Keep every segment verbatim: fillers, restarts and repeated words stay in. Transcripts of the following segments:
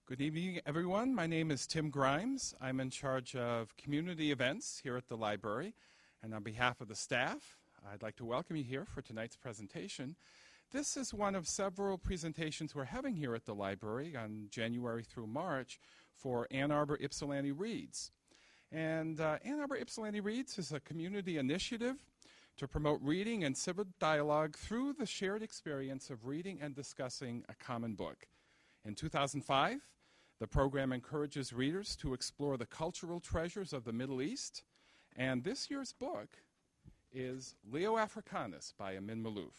Good evening, everyone. My name is Tim Grimes. I'm in charge of community events here at the library. And on behalf of the staff, I'd like to welcome you here for tonight's presentation. This is one of several presentations we're having here at the library on January through March for Ann Arbor Ypsilanti Reads. And uh, Ann Arbor Ypsilanti Reads is a community initiative to promote reading and civic dialogue through the shared experience of reading and discussing a common book. In two thousand five, the program encourages readers to explore the cultural treasures of the Middle East, and this year's book is Leo Africanus by Amin Maalouf.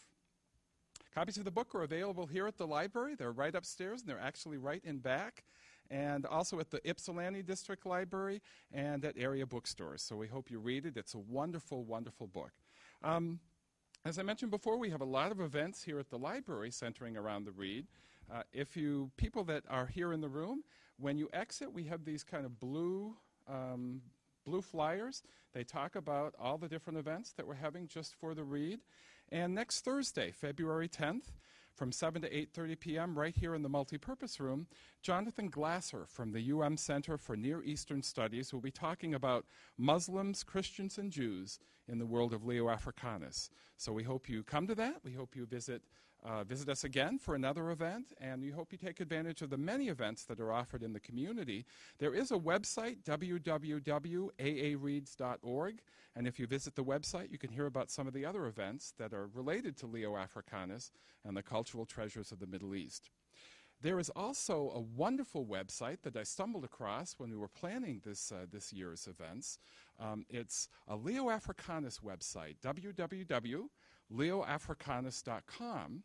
Copies of the book are available here at the library. They're right upstairs, and they're actually right in back, and also at the Ypsilanti District Library and at area bookstores. So we hope you read it. It's a wonderful, wonderful book. Um, as I mentioned before, we have a lot of events here at the library centering around the read. Uh, if you, people that are here in the room, when you exit, we have these kind of blue, um, blue flyers. They talk about all the different events that we're having just for the read. And next Thursday, February tenth, from seven to eight thirty p m, right here in the multipurpose room, Jonathan Glasser from the U M Center for Near Eastern Studies will be talking about Muslims, Christians, and Jews in the world of Leo Africanus. So we hope you come to that. We hope you visit Uh, visit us again for another event, and we hope you take advantage of the many events that are offered in the community. There is a website, w w w dot a a reads dot org, and if you visit the website, you can hear about some of the other events that are related to Leo Africanus and the cultural treasures of the Middle East. There is also a wonderful website that I stumbled across when we were planning this, uh, this year's events. Um, it's a Leo Africanus website, w w w dot leo africanus dot com.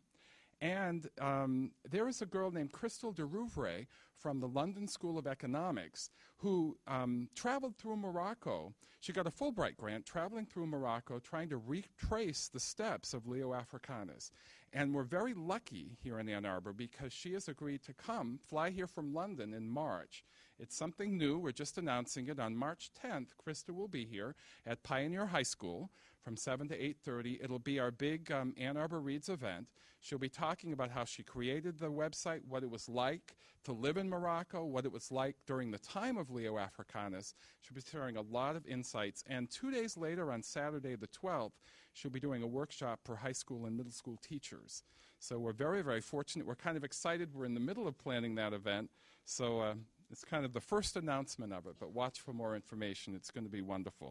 And um, there is a girl named Crystal de Rouvray from the London School of Economics who um, traveled through Morocco. She got a Fulbright grant traveling through Morocco trying to retrace the steps of Leo Africanus. And we're very lucky here in Ann Arbor because she has agreed to come, fly here from London in March. It's something new. We're just announcing it. On March tenth, Krista will be here at Pioneer High School from seven to eight thirty. It'll be our big um, Ann Arbor Reads event. She'll be talking about how she created the website, what it was like to live in Morocco, what it was like during the time of Leo Africanus. She'll be sharing a lot of insights. And two days later, on Saturday the twelfth, she'll be doing a workshop for high school and middle school teachers. So we're very, very fortunate. We're kind of excited. We're in the middle of planning that event. So uh, it's kind of the first announcement of it, but watch for more information. It's going to be wonderful.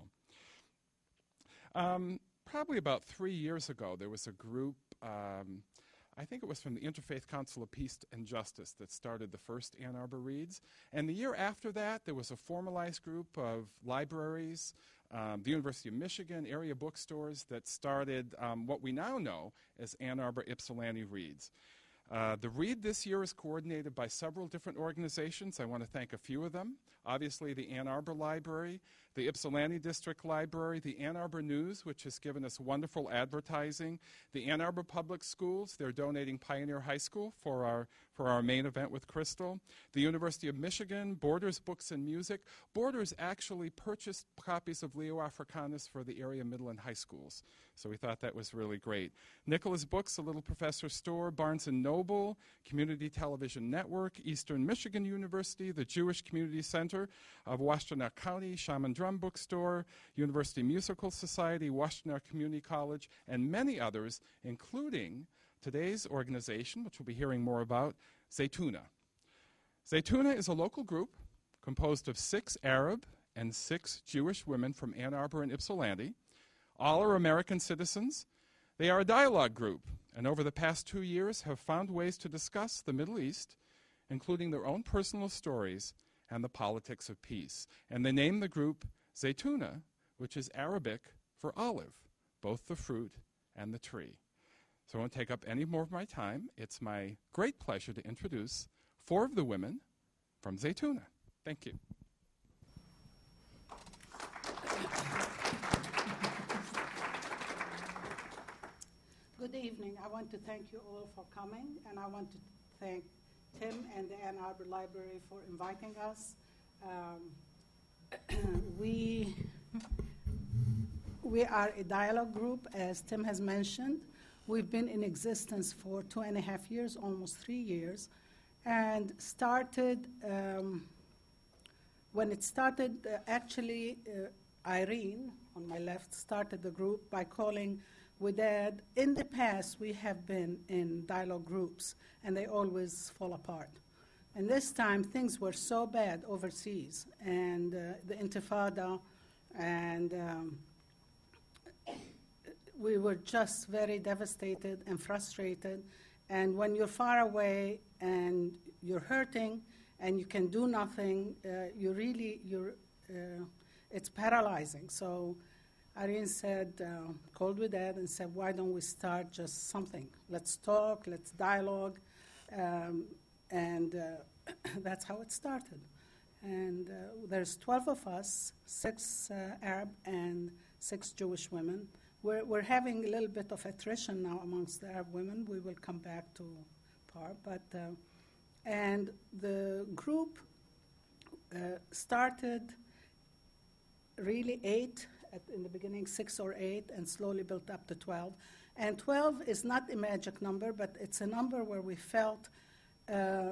Um, probably about three years ago, there was a group, um, I think it was from the Interfaith Council of Peace and Justice that started the first Ann Arbor Reads. And the year after that, there was a formalized group of libraries, um, the University of Michigan, area bookstores that started um, what we now know as Ann Arbor Ypsilanti Reads. Uh, the read this year is coordinated by several different organizations. I want to thank a few of them. Obviously, the Ann Arbor Library, the Ypsilanti District Library, the Ann Arbor News, which has given us wonderful advertising, the Ann Arbor Public Schools. They're donating Pioneer High School for our, for our main event with Crystal, the University of Michigan, Borders Books and Music. Borders actually purchased copies of Leo Africanus for the area middle and high schools. So we thought that was really great. Nicholas Books, a Little Professor Store, Barnes and Noble, Community Television Network, Eastern Michigan University, the Jewish Community Center of Washtenaw County, Shaman Drum Bookstore, University Musical Society, Washtenaw Community College, and many others, including today's organization, which we'll be hearing more about, Zaytuna. Zaytuna is a local group composed of six Arab and six Jewish women from Ann Arbor and Ypsilanti. All are American citizens. They are a dialogue group, and over the past two years have found ways to discuss the Middle East, including their own personal stories and the politics of peace. And they name the group Zaytuna, which is Arabic for olive, both the fruit and the tree. So I won't take up any more of my time. It's my great pleasure to introduce four of the women from Zaytuna. Thank you. Good evening. I want to thank you all for coming, and I want to thank Tim and the Ann Arbor Library for inviting us. Um, we, we are a dialogue group, as Tim has mentioned. We've been in existence for two and a half years, almost three years, and started, um, when it started, uh, actually, uh, Irene, on my left, started the group by calling Wadad. In the past, we have been in dialogue groups, and they always fall apart. And this time, things were so bad overseas, and uh, the Intifada, and um, we were just very devastated and frustrated. And when you're far away and you're hurting and you can do nothing, uh, you really, you're, uh, it's paralyzing. So Irene said, uh, called Wadad and said, why don't we start just something? Let's talk, let's dialogue. Um, and uh, that's how it started. And uh, there's twelve of us, six uh, Arab and six Jewish women. We're, we're having a little bit of attrition now amongst the Arab women. We will come back to par. But, uh, and the group uh, started really eight, at, in the beginning six or eight, and slowly built up to twelve. And twelve is not a magic number, but it's a number where we felt uh,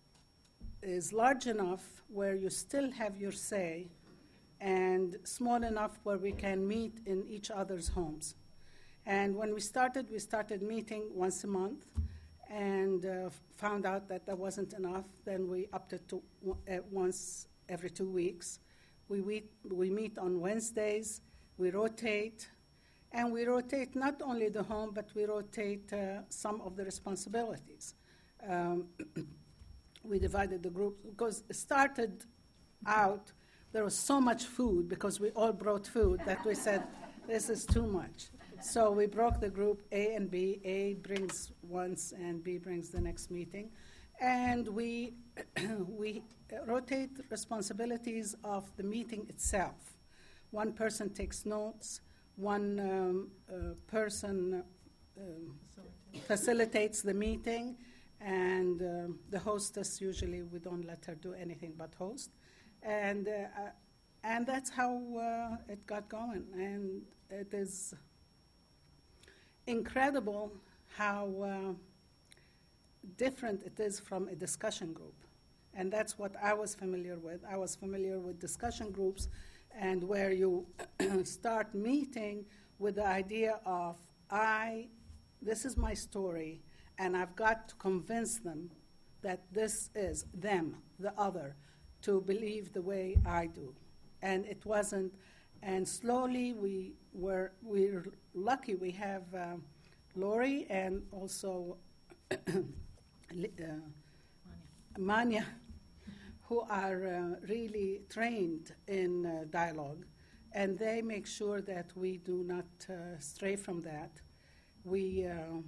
is large enough where you still have your say, and small enough where we can meet in each other's homes. And when we started, we started meeting once a month, and uh, found out that that wasn't enough. Then we upped it to uh, once every two weeks. We, we, we meet on Wednesdays, we rotate, and we rotate not only the home, but we rotate uh, some of the responsibilities. Um, we divided the group, because it started out, there was so much food, because we all brought food, that we said, this is too much. So we broke the group A and B. A brings once, and B brings the next meeting. And we, we rotate responsibilities of the meeting itself. One person takes notes, one um, uh, person um, facilitates the meeting, and um, the hostess, usually we don't let her do anything but host. And, uh, uh, and that's how uh, it got going. And it is incredible how uh, different it is from a discussion group. And that's what I was familiar with. I was familiar with discussion groups, and where you start meeting with the idea of, I, this is my story, and I've got to convince them that this is them, the other, to believe the way I do. And it wasn't, and slowly we were, we're lucky we have uh, Lori and also uh, Manya, who are uh, really trained in uh, dialogue, and they make sure that we do not uh, stray from that. We uh,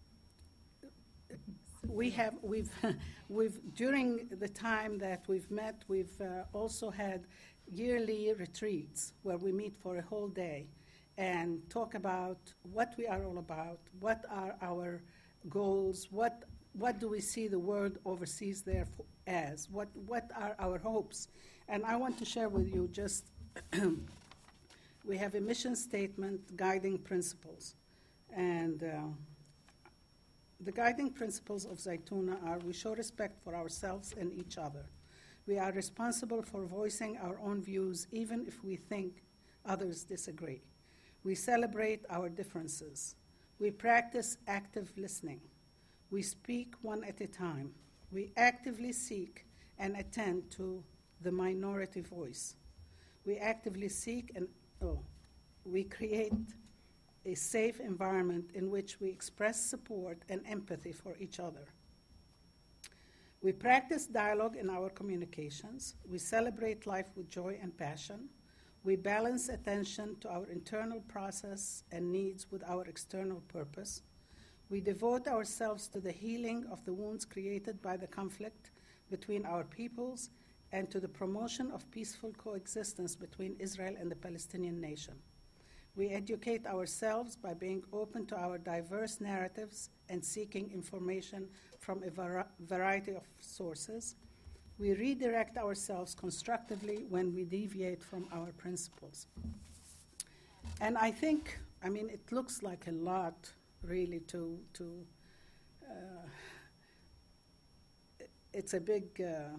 we have we've we've during the time that we've met, we've uh, also had yearly retreats where we meet for a whole day and talk about what we are all about, what are our goals, what what do we see the world overseas there for, as, what what are our hopes. And I want to share with you just, we have a mission statement, guiding principles. And uh, the guiding principles of Zaytuna are: we show respect for ourselves and each other. We are responsible for voicing our own views, even if we think others disagree. We celebrate our differences. We practice active listening. We speak one at a time. We actively seek and attend to the minority voice. We actively seek and oh, we create a safe environment in which we express support and empathy for each other. We practice dialogue in our communications. We celebrate life with joy and passion. We balance attention to our internal process and needs with our external purpose. We devote ourselves to the healing of the wounds created by the conflict between our peoples and to the promotion of peaceful coexistence between Israel and the Palestinian nation. We educate ourselves by being open to our diverse narratives and seeking information from a var- variety of sources. We redirect ourselves constructively when we deviate from our principles. And I think, I mean, it looks like a lot, really, to, to uh, it's a big uh,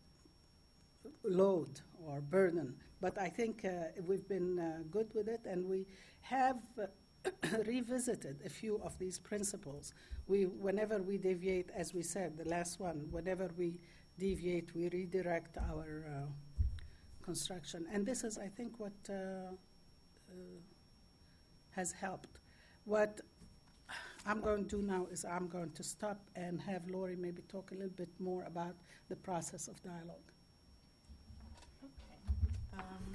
load or burden. But I think uh, we've been uh, good with it, and we have uh, revisited a few of these principles. We, whenever we deviate, as we said, the last one, whenever we deviate, we redirect our uh, construction. And this is, I think, what uh, uh, has helped. What I'm going to do now is I'm going to stop and have Lori maybe talk a little bit more about the process of dialogue. Um,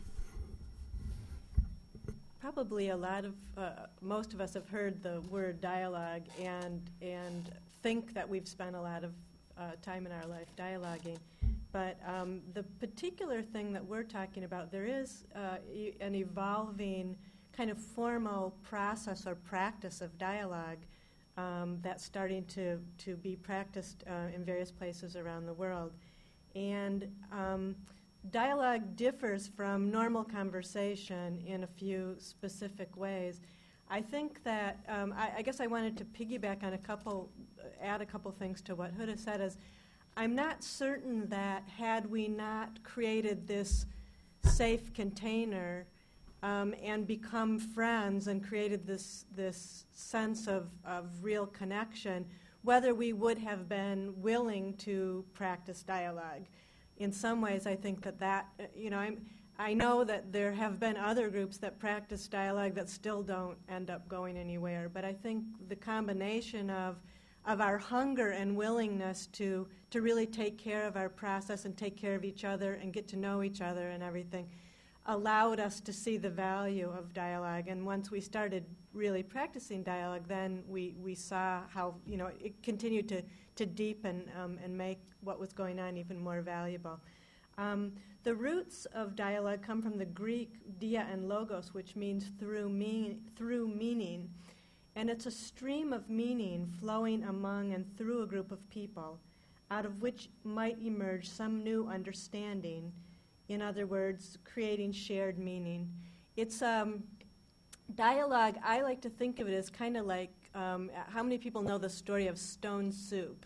probably a lot of, uh, most of us have heard the word dialogue and and think that we've spent a lot of uh, time in our life dialoguing. But um, the particular thing that we're talking about, there is uh, e- an evolving kind of formal process or practice of dialogue um, that's starting to, to be practiced uh, in various places around the world. And um, dialogue differs from normal conversation in a few specific ways. I think that, um, I, I guess I wanted to piggyback on a couple, add a couple things to what Huda said, is I'm not certain that had we not created this safe container um, and become friends and created this, this sense of, of real connection, whether we would have been willing to practice dialogue. In some ways, I think that that, uh, you know, I'm, I know that there have been other groups that practice dialogue that still don't end up going anywhere, but I think the combination of of our hunger and willingness to, to really take care of our process and take care of each other and get to know each other and everything allowed us to see the value of dialogue. And once we started really practicing dialogue, then we, we saw how, you know, it continued to, to deepen um, and make what was going on even more valuable. Um, the roots of dialogue come from the Greek dia and logos, which means through, mean, through meaning. And it's a stream of meaning flowing among and through a group of people, out of which might emerge some new understanding. In other words, creating shared meaning. It's um, dialogue, I like to think of it as kind of like, um, how many people know the story of stone soup?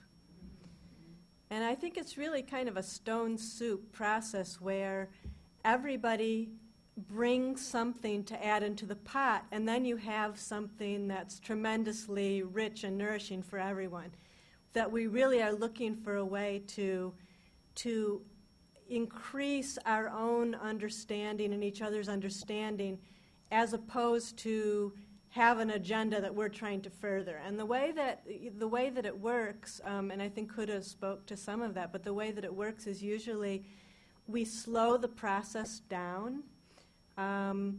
And I think it's really kind of a stone soup process where everybody brings something to add into the pot, and then you have something that's tremendously rich and nourishing for everyone. That we really are looking for a way to, to increase our own understanding and each other's understanding, as opposed to have an agenda that we're trying to further. And the way that the way that it works, um, and I think Huda spoke to some of that, but the way that it works is usually we slow the process down. Um,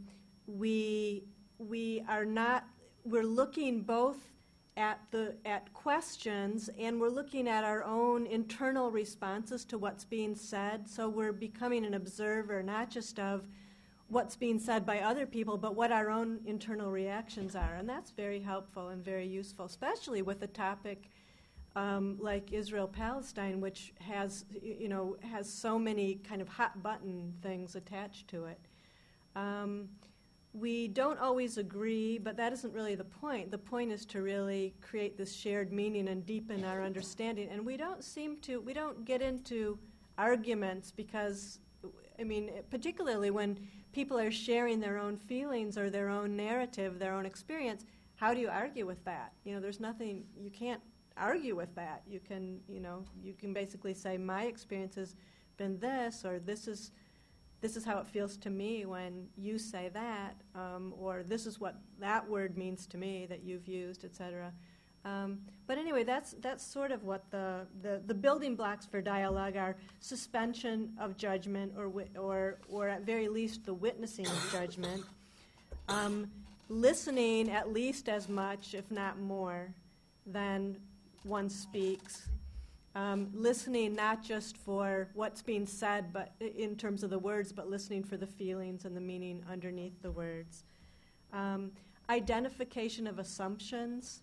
we we are not. We're looking both at the at questions, and we're looking at our own internal responses to what's being said. So we're becoming an observer, not just of what's being said by other people, but what our own internal reactions are. And that's very helpful and very useful, especially with a topic um, like Israel-Palestine, which has, you know, has so many kind of hot-button things attached to it. Um, we don't always agree, but that isn't really the point. The point is to really create this shared meaning and deepen our understanding. And we don't seem to, we don't get into arguments because, I mean, particularly when people are sharing their own feelings or their own narrative, their own experience, how do you argue with that? You know, there's nothing, you can't argue with that. You can, you know, you can basically say, my experience has been this, or this is this is how it feels to me when you say that, um, or this is what that word means to me that you've used, et cetera. Um, but anyway, that's that's sort of what the, the, the building blocks for dialogue are: suspension of judgment, or wi- or or at very least the witnessing of judgment, um, listening at least as much, if not more, than one speaks. Um, listening not just for what's being said, but in terms of the words, but listening for the feelings and the meaning underneath the words. Um, identification of assumptions.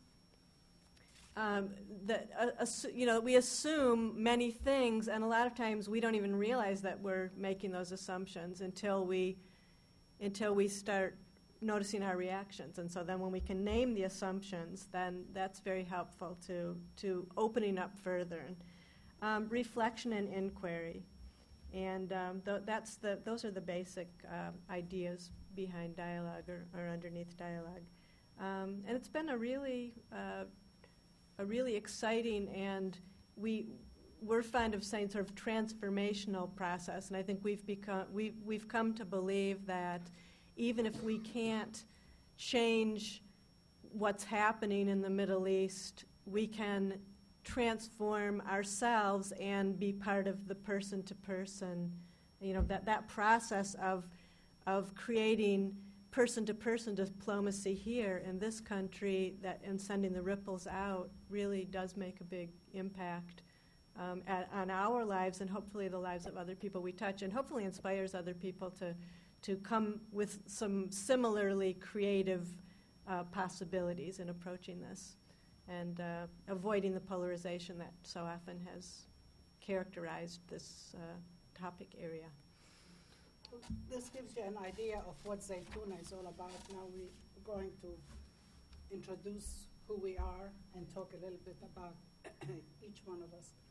Um, that uh, assu- you know, we assume many things, and a lot of times we don't even realize that we're making those assumptions until we until we start noticing our reactions. And so then when we can name the assumptions, then that's very helpful to to opening up further. And, um, reflection and inquiry. And um, th- that's the, those are the basic uh, ideas behind dialogue or, or underneath dialogue. Um, and it's been a really, uh, a really exciting and we, we're fond of saying sort of transformational process. And I think we've become, we've, we've come to believe that even if we can't change what's happening in the Middle East, we can transform ourselves and be part of the person-to-person, you know, that, that process of, of creating person-to-person diplomacy here in this country that, and sending the ripples out really does make a big impact um, at, on our lives and hopefully the lives of other people we touch, and hopefully inspires other people to, to come with some similarly creative uh, possibilities in approaching this and uh, avoiding the polarization that so often has characterized this uh, topic area. This gives you an idea of what Zaytuna is all about. Now we're going to introduce who we are and talk a little bit about each one of us.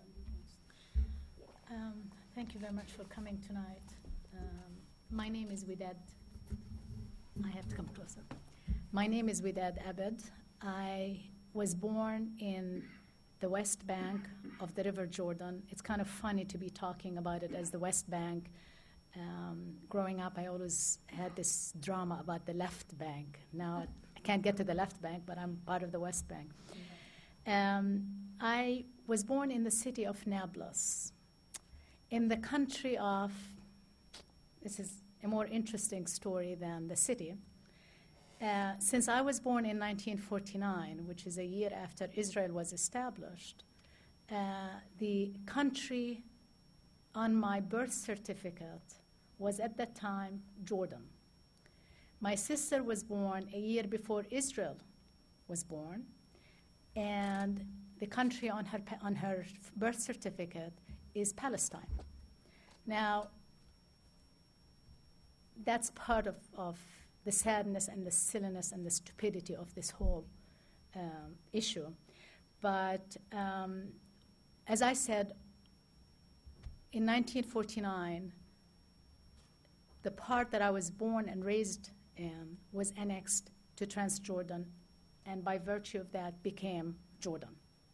Um, thank you very much for coming tonight. Um, my name is Widad. I have to come closer. My name is Widad Abed. I was born in the West Bank of the River Jordan. It's kind of funny to be talking about it as the West Bank. Um, growing up, I always had this drama about the left bank. Now I can't get to the left bank, but I'm part of the West Bank. Um, I was born in the city of Nablus, in the country of, this is a more interesting story than the city. Uh, since I was born in nineteen forty-nine, which is a year after Israel was established, uh, the country on my birth certificate was at that time Jordan. My sister was born a year before Israel was born, and the country on her, on her birth certificate is Palestine. Now, that's part of, of the sadness and the silliness and the stupidity of this whole um, issue. But um, as I said, in nineteen forty-nine, the part that I was born and raised in was annexed to Transjordan, and by virtue of that became Jordan.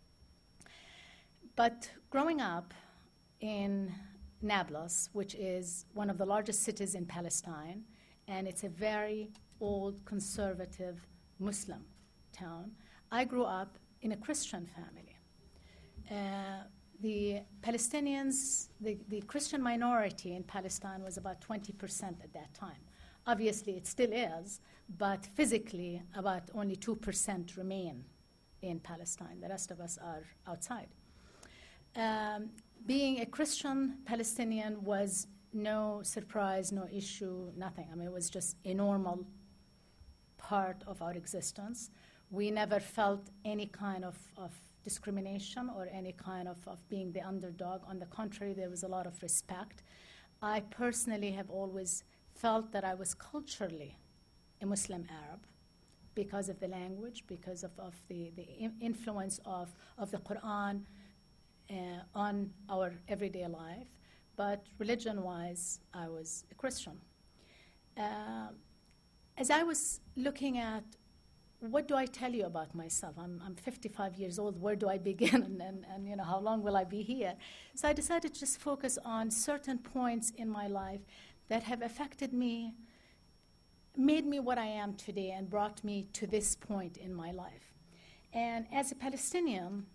But growing up in Nablus, which is one of the largest cities in Palestine, and it's a very old, conservative Muslim town, I grew up in a Christian family. Uh, the Palestinians, the, the Christian minority in Palestine was about twenty percent at that time. Obviously, it still is, but physically, about only two percent remain in Palestine. The rest of us are outside. Um, being a Christian Palestinian was no surprise, no issue, nothing. I mean, it was just a normal part of our existence. We never felt any kind of, of discrimination or any kind of, of being the underdog. On the contrary, there was a lot of respect. I personally have always felt that I was culturally a Muslim Arab because of the language, because of, of the, the influence of, of the Quran uh, on our everyday life. But religion-wise, I was a Christian. Uh, as I was looking at what do I tell you about myself? I'm, I'm fifty-five years old. Where do I begin? and, and, and you know, how long will I be here? So I decided to just focus on certain points in my life that have affected me, made me what I am today, and brought me to this point in my life. And as a Palestinian,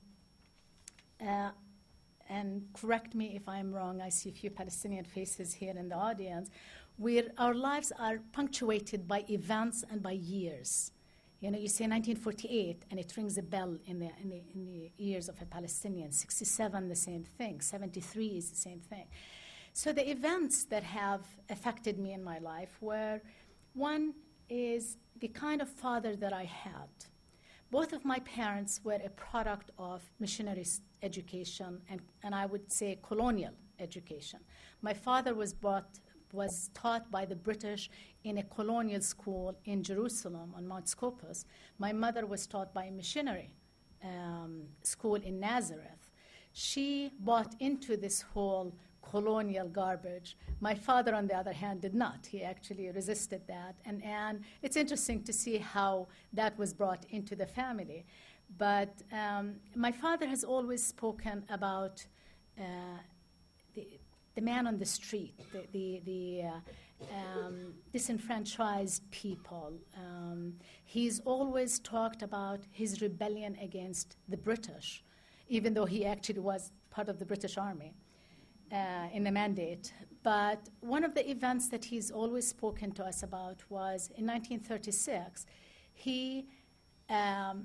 uh, and correct me if I'm wrong, I see a few Palestinian faces here in the audience, where our lives are punctuated by events and by years. You know, you say nineteen forty-eight, and it rings a bell in the, in the, in the ears of a Palestinian. sixty-seven, the same thing. seventy-three is the same thing. So the events that have affected me in my life were, one is the kind of father that I had. Both of my parents were a product of missionary education, and, and I would say colonial education. My father was brought was taught by the British in a colonial school in Jerusalem on Mount Scopus. My mother was taught by a missionary um, school in Nazareth. she bought into this whole colonial garbage. My father, on the other hand, did not. He actually resisted that. And, and it's interesting to see how that was brought into the family. But um, my father has always spoken about uh, the, the man on the street, the, the, the uh, um, disenfranchised people. Um, he's always talked about his rebellion against the British, even though he actually was part of the British Army uh, in the Mandate. But one of the events that he's always spoken to us about was in nineteen thirty-six, he um,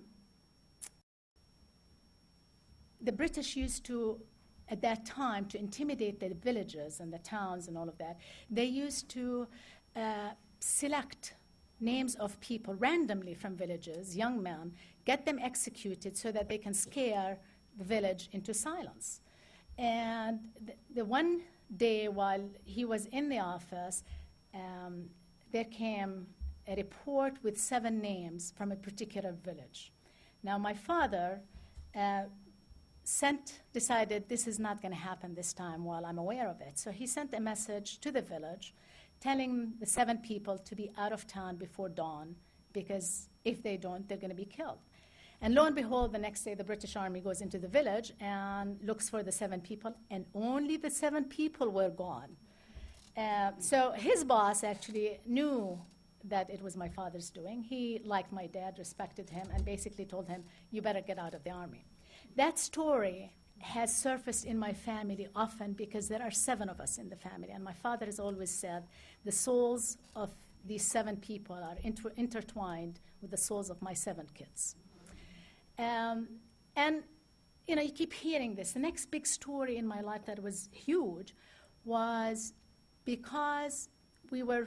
the British used to, at that time, to intimidate the villages and the towns and all of that, they used to uh, select names of people randomly from villages, young men, get them executed so that they can scare the village into silence. And the, the one day while he was in the office, um, there came a report with seven names from a particular village. Now, my father uh, sent, decided this is not going to happen this time while I'm aware of it. So he sent a message to the village telling the seven people to be out of town before dawn, because if they don't, they're going to be killed. And lo and behold, the next day the British Army goes into the village and looks for the seven people, and only the seven people were gone. Uh, so his boss actually knew that it was my father's doing. He liked my dad, respected him, and basically told him, you better get out of the army. That story has surfaced in my family often because there are seven of us in the family, and my father has always said the souls of these seven people are inter- intertwined with the souls of my seven kids. Um, and, you know, you keep hearing this. The next big story in my life that was huge was because we were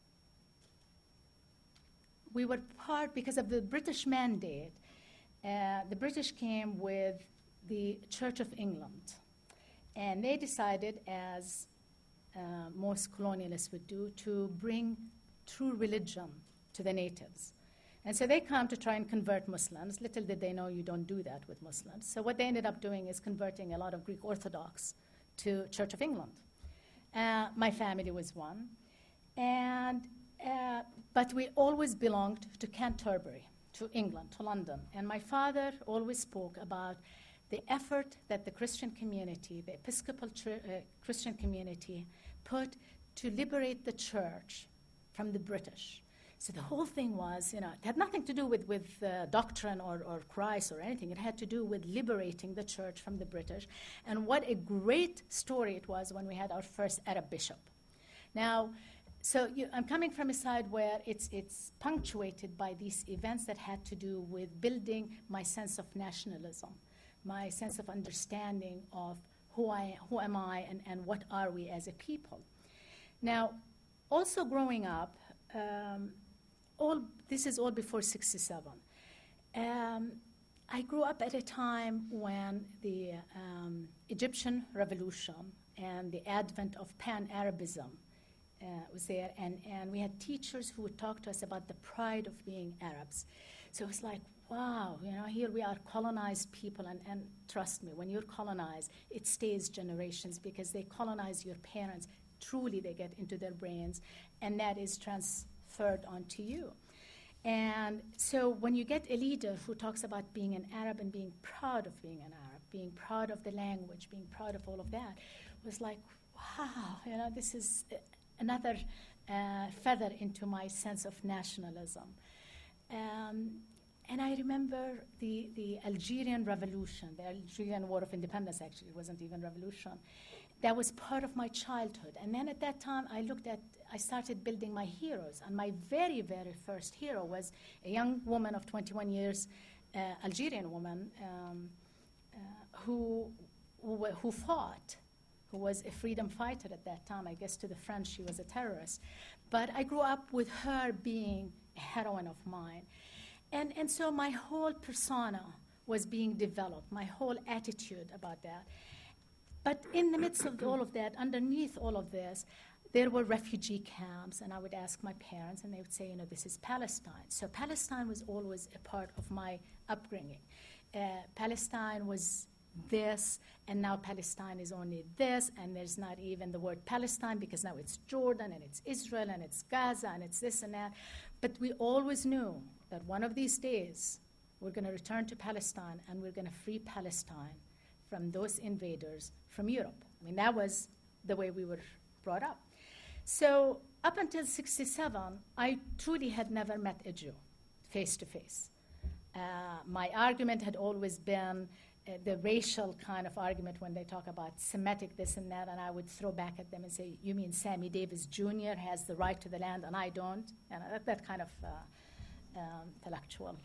we were part, because of the British Mandate, uh, the British came with the Church of England. And they decided, as uh, most colonialists would do, to bring true religion to the natives. And so they come to try and convert Muslims. Little did they know you don't do that with Muslims. So what they ended up doing is converting a lot of Greek Orthodox to Church of England. Uh, my family was one. And, uh, but we always belonged to Canterbury, to England, to London. And my father always spoke about the effort that the Christian community, the Episcopal uh, Christian community, put to liberate the church from the British. So the whole thing was, you know, it had nothing to do with, with uh, doctrine or, or Christ or anything. It had to do with liberating the church from the British. And what a great story it was when we had our first Arab bishop. Now, so you, I'm coming from a side where it's, it's punctuated by these events that had to do with building my sense of nationalism, my sense of understanding of who I, who am I, and, and what are we as a people. Now, also growing up, um, all this is all before sixty-seven. Um, I grew up at a time when the um, Egyptian revolution and the advent of Pan-Arabism uh, was there, and, and we had teachers who would talk to us about the pride of being Arabs. So it was like, wow, you know, here we are colonized people, and, and trust me, when you're colonized, it stays generations because they colonize your parents. Truly, they get into their brains, and that is transferred onto you. And so when you get a leader who talks about being an Arab and being proud of being an Arab, being proud of the language, being proud of all of that, it was like, wow, you know, this is another uh, feather into my sense of nationalism. Um, And I remember the, the Algerian Revolution, the Algerian War of Independence, actually, it wasn't even revolution. That was part of my childhood. And then at that time, I looked at, I started building my heroes. And my very, very first hero was a young woman of twenty-one years, uh, Algerian woman, um, uh, who, who, who fought, who was a freedom fighter at that time. I guess to the French, she was a terrorist. But I grew up with her being a heroine of mine. And, and so my whole persona was being developed, my whole attitude about that. But in the midst of all of that, underneath all of this, there were refugee camps, and I would ask my parents, and they would say, you know, this is Palestine. So Palestine was always a part of my upbringing. Uh, Palestine was this, and now Palestine is only this, and there's not even the word Palestine because now it's Jordan and it's Israel and it's Gaza and it's this and that. But we always knew that one of these days we're going to return to Palestine and we're going to free Palestine from those invaders from Europe. I mean, that was the way we were brought up. So up until sixty-seven, I truly had never met a Jew face to face. Uh, my argument had always been uh, the racial kind of argument when they talk about Semitic this and that, and I would throw back at them and say, you mean Sammy Davis Junior has the right to the land and I don't? And that, that kind of uh, um, intellectual.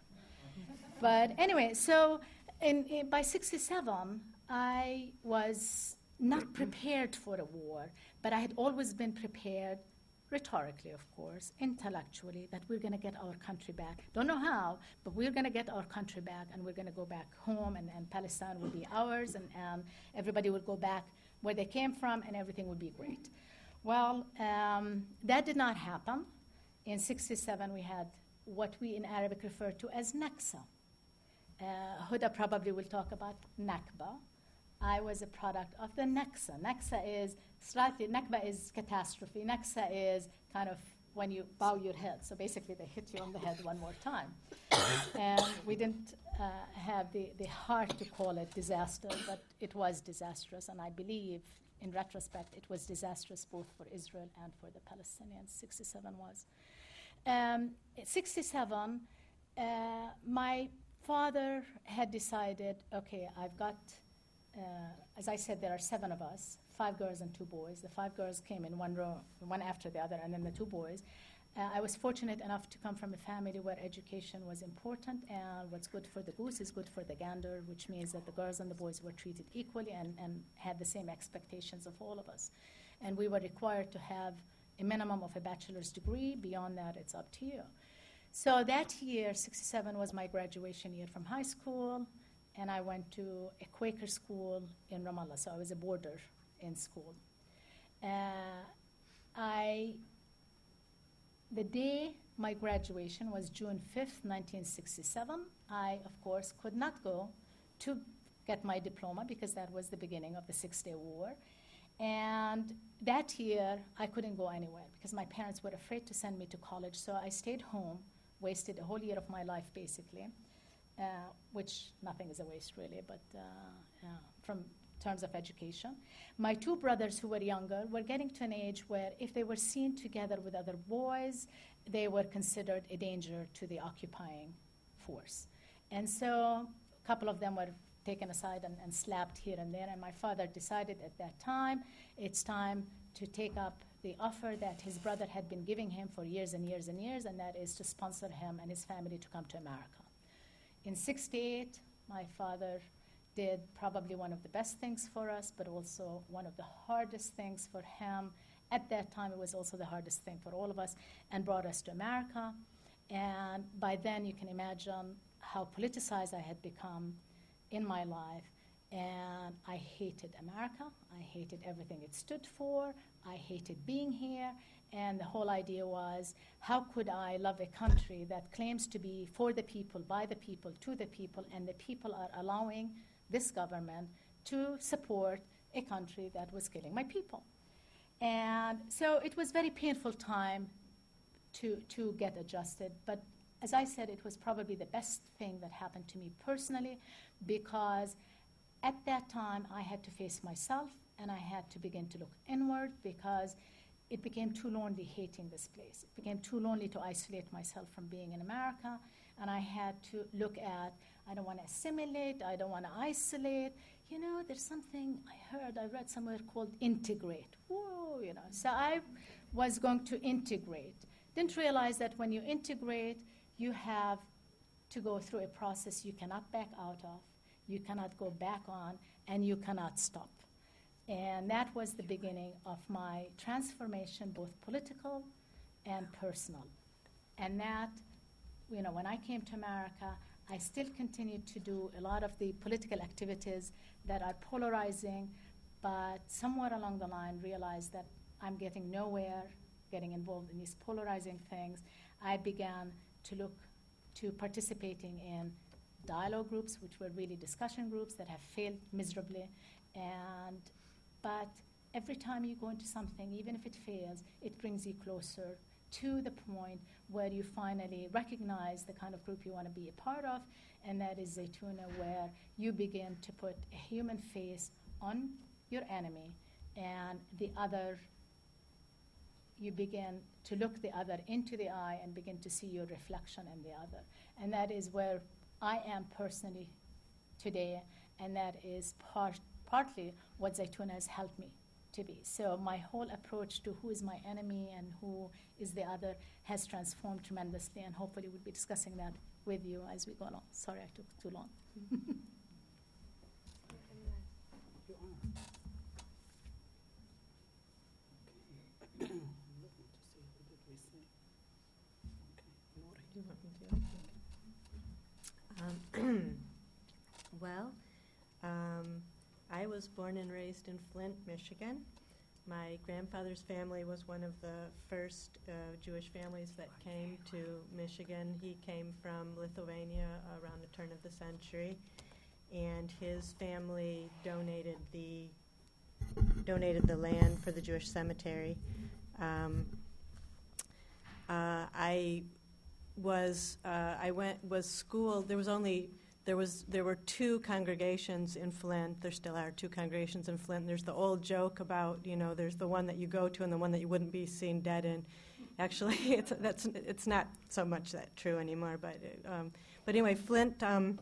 But anyway, so in, in, by sixty-seven, I was not prepared for a war, but I had always been prepared, rhetorically, of course, intellectually, that we're going to get our country back. Don't know how, but we're going to get our country back, and we're going to go back home, and, and Palestine will be ours, and, and everybody will go back where they came from, and everything will be great. Well, um, that did not happen. In sixty-seven, we had what we in Arabic refer to as Naksa. Uh, Huda probably will talk about Nakba. I was a product of the Naksa. Naksa is slightly, Nakba is catastrophe. Naksa is kind of when you bow your head. So basically they hit you on the head one more time. And we didn't uh, have the, the heart to call it disaster, but it was disastrous. And I believe, in retrospect, it was disastrous both for Israel and for the Palestinians. sixty-seven was. Um, sixty-seven, uh, my father had decided, okay, I've got, uh, as I said, there are seven of us, five girls and two boys. The five girls came in one row, one after the other, and then the two boys. Uh, I was fortunate enough to come from a family where education was important, and what's good for the goose is good for the gander, which means that the girls and the boys were treated equally and, and had the same expectations of all of us. And we were required to have a minimum of a bachelor's degree. Beyond that, it's up to you. So that year, sixty-seven, was my graduation year from high school, and I went to a Quaker school in Ramallah, so I was a boarder in school. Uh, I, the day my graduation was June fifth, nineteen sixty-seven. I, of course, could not go to get my diploma because that was the beginning of the Six-Day War. And that year, I couldn't go anywhere because my parents were afraid to send me to college, so I stayed home, wasted a whole year of my life, basically, uh, which nothing is a waste, really, but uh, uh, from terms of education. My two brothers, who were younger, were getting to an age where if they were seen together with other boys, they were considered a danger to the occupying force. And so a couple of them were taken aside and, and slapped here and there, and my father decided at that time it's time to take up the offer that his brother had been giving him for years and years and years, and that is to sponsor him and his family to come to America. In sixty-eight, my father did probably one of the best things for us, but also one of the hardest things for him. At that time, it was also the hardest thing for all of us, and brought us to America. And by then, you can imagine how politicized I had become in my life, and I hated America. I hated everything it stood for. I hated being here, and the whole idea was, how could I love a country that claims to be for the people, by the people, to the people, and the people are allowing this government to support a country that was killing my people. And so it was a very painful time to, to get adjusted, but as I said, it was probably the best thing that happened to me personally, because at that time I had to face myself and I had to begin to look inward, because it became too lonely hating this place. It became too lonely to isolate myself from being in America, and I had to look at, I don't want to assimilate, I don't want to isolate. You know, there's something I heard, I read somewhere called integrate. Whoa, you know. So I was going to integrate. Didn't realize that when you integrate, you have to go through a process you cannot back out of, you cannot go back on, and you cannot stop. And that was the beginning of my transformation, both political and personal. And that, you know, when I came to America, I still continued to do a lot of the political activities that are polarizing, but somewhere along the line realized that I'm getting nowhere getting involved in these polarizing things. I began to look to participating in dialogue groups, which were really discussion groups that have failed miserably. And but every time you go into something, even if it fails, it brings you closer to the point where you finally recognize the kind of group you want to be a part of, and that is Zaytuna, where you begin to put a human face on your enemy, and the other, you begin to look the other into the eye and begin to see your reflection in the other. And that is where I am personally today, and that is part, partly what Zaytuna has helped me to be. So my whole approach to who is my enemy and who is the other has transformed tremendously, and hopefully we'll be discussing that with you as we go along. Sorry I took too long. Um, well, um, I was born and raised in Flint, Michigan. My grandfather's family was one of the first uh, Jewish families that came to Michigan. He came from Lithuania around the turn of the century, and his family donated the donated the land for the Jewish cemetery. Um, uh, I was uh, I went was schooled. There was only There was there were two congregations in Flint. There still are two congregations in Flint. There's the old joke about, you know, there's the one that you go to and the one that you wouldn't be seen dead in. Actually, it's that's it's not so much that true anymore. But um, but anyway, Flint. Um,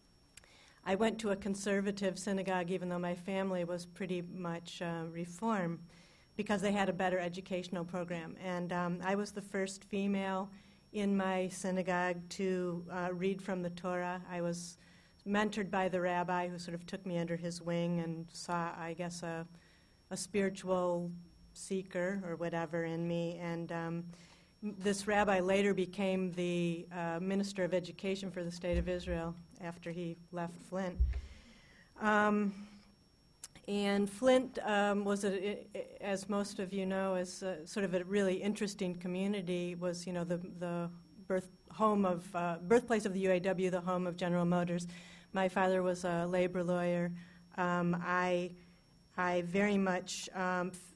I went to a conservative synagogue, even though my family was pretty much uh, Reform, because they had a better educational program. And um, I was the first female in my synagogue to uh, read from the Torah. I was mentored by the rabbi who sort of took me under his wing and saw, I guess, a, a spiritual seeker or whatever in me. And um, this rabbi later became the uh, minister of education for the state of Israel after he left Flint. Um, And Flint um, was, a, as most of you know, is a, sort of a really interesting community. Was you know the the birth home of uh, birthplace of the U A W, the home of General Motors. My father was a labor lawyer. Um, I I very much um, f-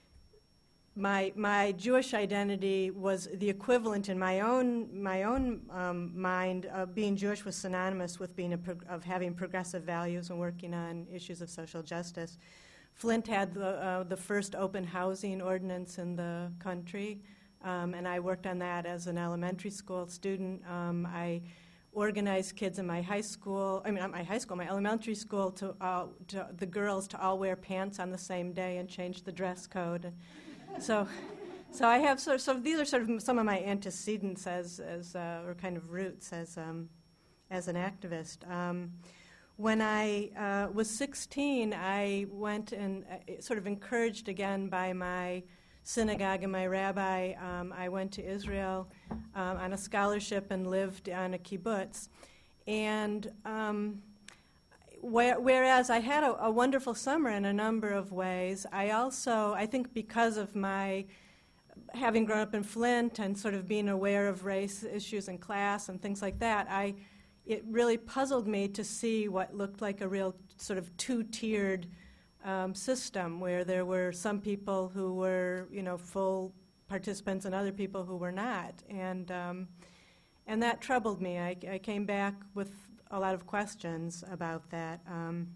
my my Jewish identity was the equivalent in my own my own um, mind of being Jewish was synonymous with being a prog- of having progressive values and working on issues of social justice. Flint had the uh, the first open housing ordinance in the country, um, and I worked on that as an elementary school student. Um, I organized kids in my high school. I mean, not my high school, my elementary school, to, uh, to the girls to all wear pants on the same day and change the dress code. So, so I have sort of, so these are sort of some of my antecedents as, as uh, or kind of roots as, um, as an activist. Um, when I uh, was sixteen, I went and uh, sort of encouraged again by my synagogue and my rabbi. Um, I went to Israel um, on a scholarship and lived on a kibbutz, and. Um, Whereas I had a, a wonderful summer in a number of ways, I also, I think because of my having grown up in Flint and sort of being aware of race issues in class and things like that, I, it really puzzled me to see what looked like a real sort of two-tiered um, system where there were some people who were, you know, full participants and other people who were not. And, um, and that troubled me. I, I came back with a lot of questions about that. Um,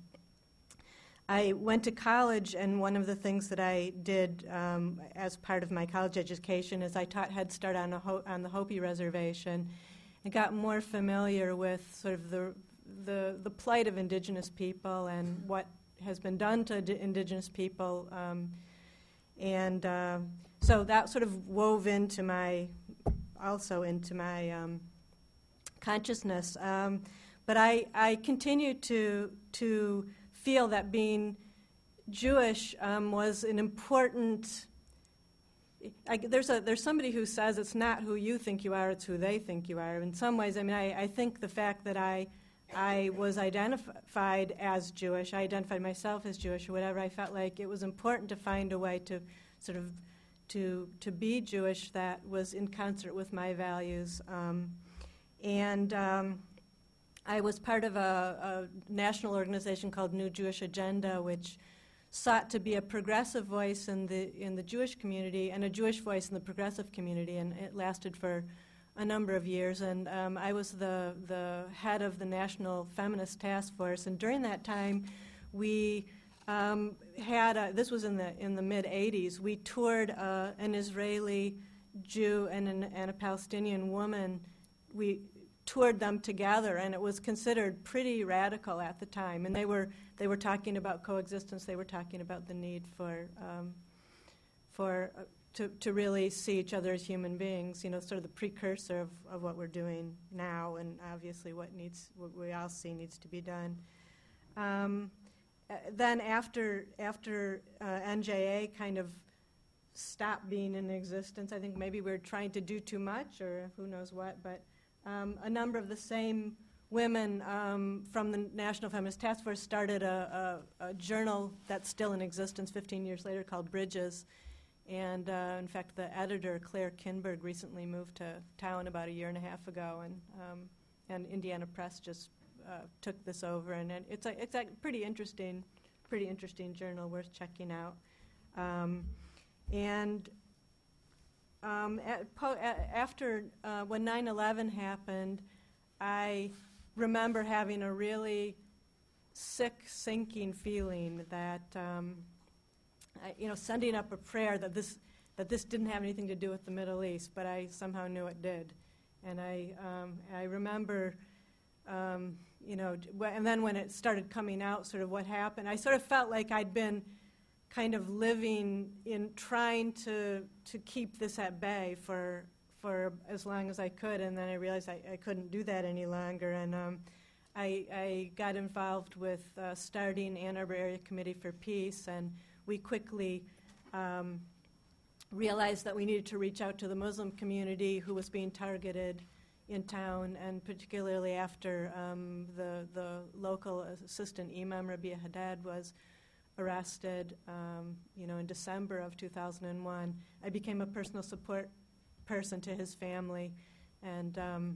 I went to college, and one of the things that I did um, as part of my college education is I taught Head Start on, a Ho- on the Hopi Reservation and got more familiar with sort of the, the, the plight of indigenous people and what has been done to d- indigenous people. Um, and uh, so that sort of wove into my, also into my um, consciousness. Um, But I, I continue to to feel that being Jewish um, was an important. I, there's a there's somebody who says it's not who you think you are, it's who they think you are. In some ways, I mean, I, I think the fact that I I was identified as Jewish, I identified myself as Jewish or whatever, I felt like it was important to find a way to sort of to to be Jewish that was in concert with my values, um, and. Um, I was part of a, a national organization called New Jewish Agenda, which sought to be a progressive voice in the in the Jewish community and a Jewish voice in the progressive community, and it lasted for a number of years. And um, I was the the head of the National Feminist Task Force, and during that time, we um, had a, this was in the in the mid eighties. We toured uh, an Israeli Jew and, an, and a Palestinian woman. We toured them together, and it was considered pretty radical at the time. And they were they were talking about coexistence. They were talking about the need for um, for uh, to to really see each other as human beings. You know, sort of the precursor of, of what we're doing now, and obviously what needs what we all see needs to be done. Um, uh, then after after uh, N J A kind of stopped being in existence, I think maybe we were trying to do too much, or who knows what, but. Um, a number of the same women um, from the National Feminist Task Force started a, a, a journal that's still in existence fifteen years later called Bridges. And uh, in fact, the editor, Claire Kinberg, recently moved to town about a year and a half ago, and um, and Indiana Press just uh, took this over. And, and it's a it's a pretty interesting, pretty interesting journal worth checking out. Um, and Um, at po- a- after uh, when nine eleven happened, I remember having a really sick, sinking feeling that, um, I, you know, sending up a prayer that this that this didn't have anything to do with the Middle East, but I somehow knew it did, and I um, I remember, um, you know, d- w- and then when it started coming out, sort of what happened, I sort of felt like I'd been kind of living in trying to to keep this at bay for for as long as I could, and then I realized I, I couldn't do that any longer, and um, I, I got involved with uh, starting Ann Arbor Area Committee for Peace, and we quickly um, realized that we needed to reach out to the Muslim community who was being targeted in town, and particularly after um, the the local assistant imam Rabia Haddad was arrested, um, you know, in December of two thousand one. I became a personal support person to his family, and um,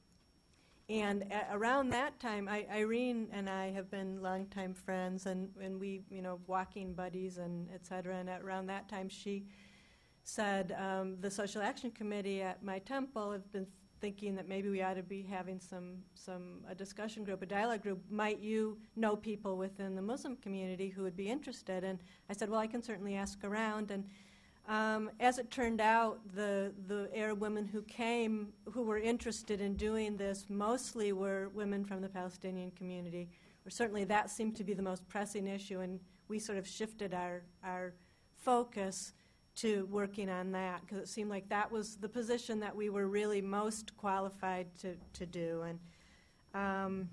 and a- around that time, I, Irene and I have been longtime friends, and, and we, you know, walking buddies and et cetera. And at around that time, she said, um, the Social Action Committee at my temple have been thinking that maybe we ought to be having some some a discussion group, a dialogue group. Might you know people within the Muslim community who would be interested? And I said, well, I can certainly ask around. And um, as it turned out, the the Arab women who came, who were interested in doing this, mostly were women from the Palestinian community. Or certainly that seemed to be the most pressing issue, and we sort of shifted our our focus to working on that, because it seemed like that was the position that we were really most qualified to, to do. And um,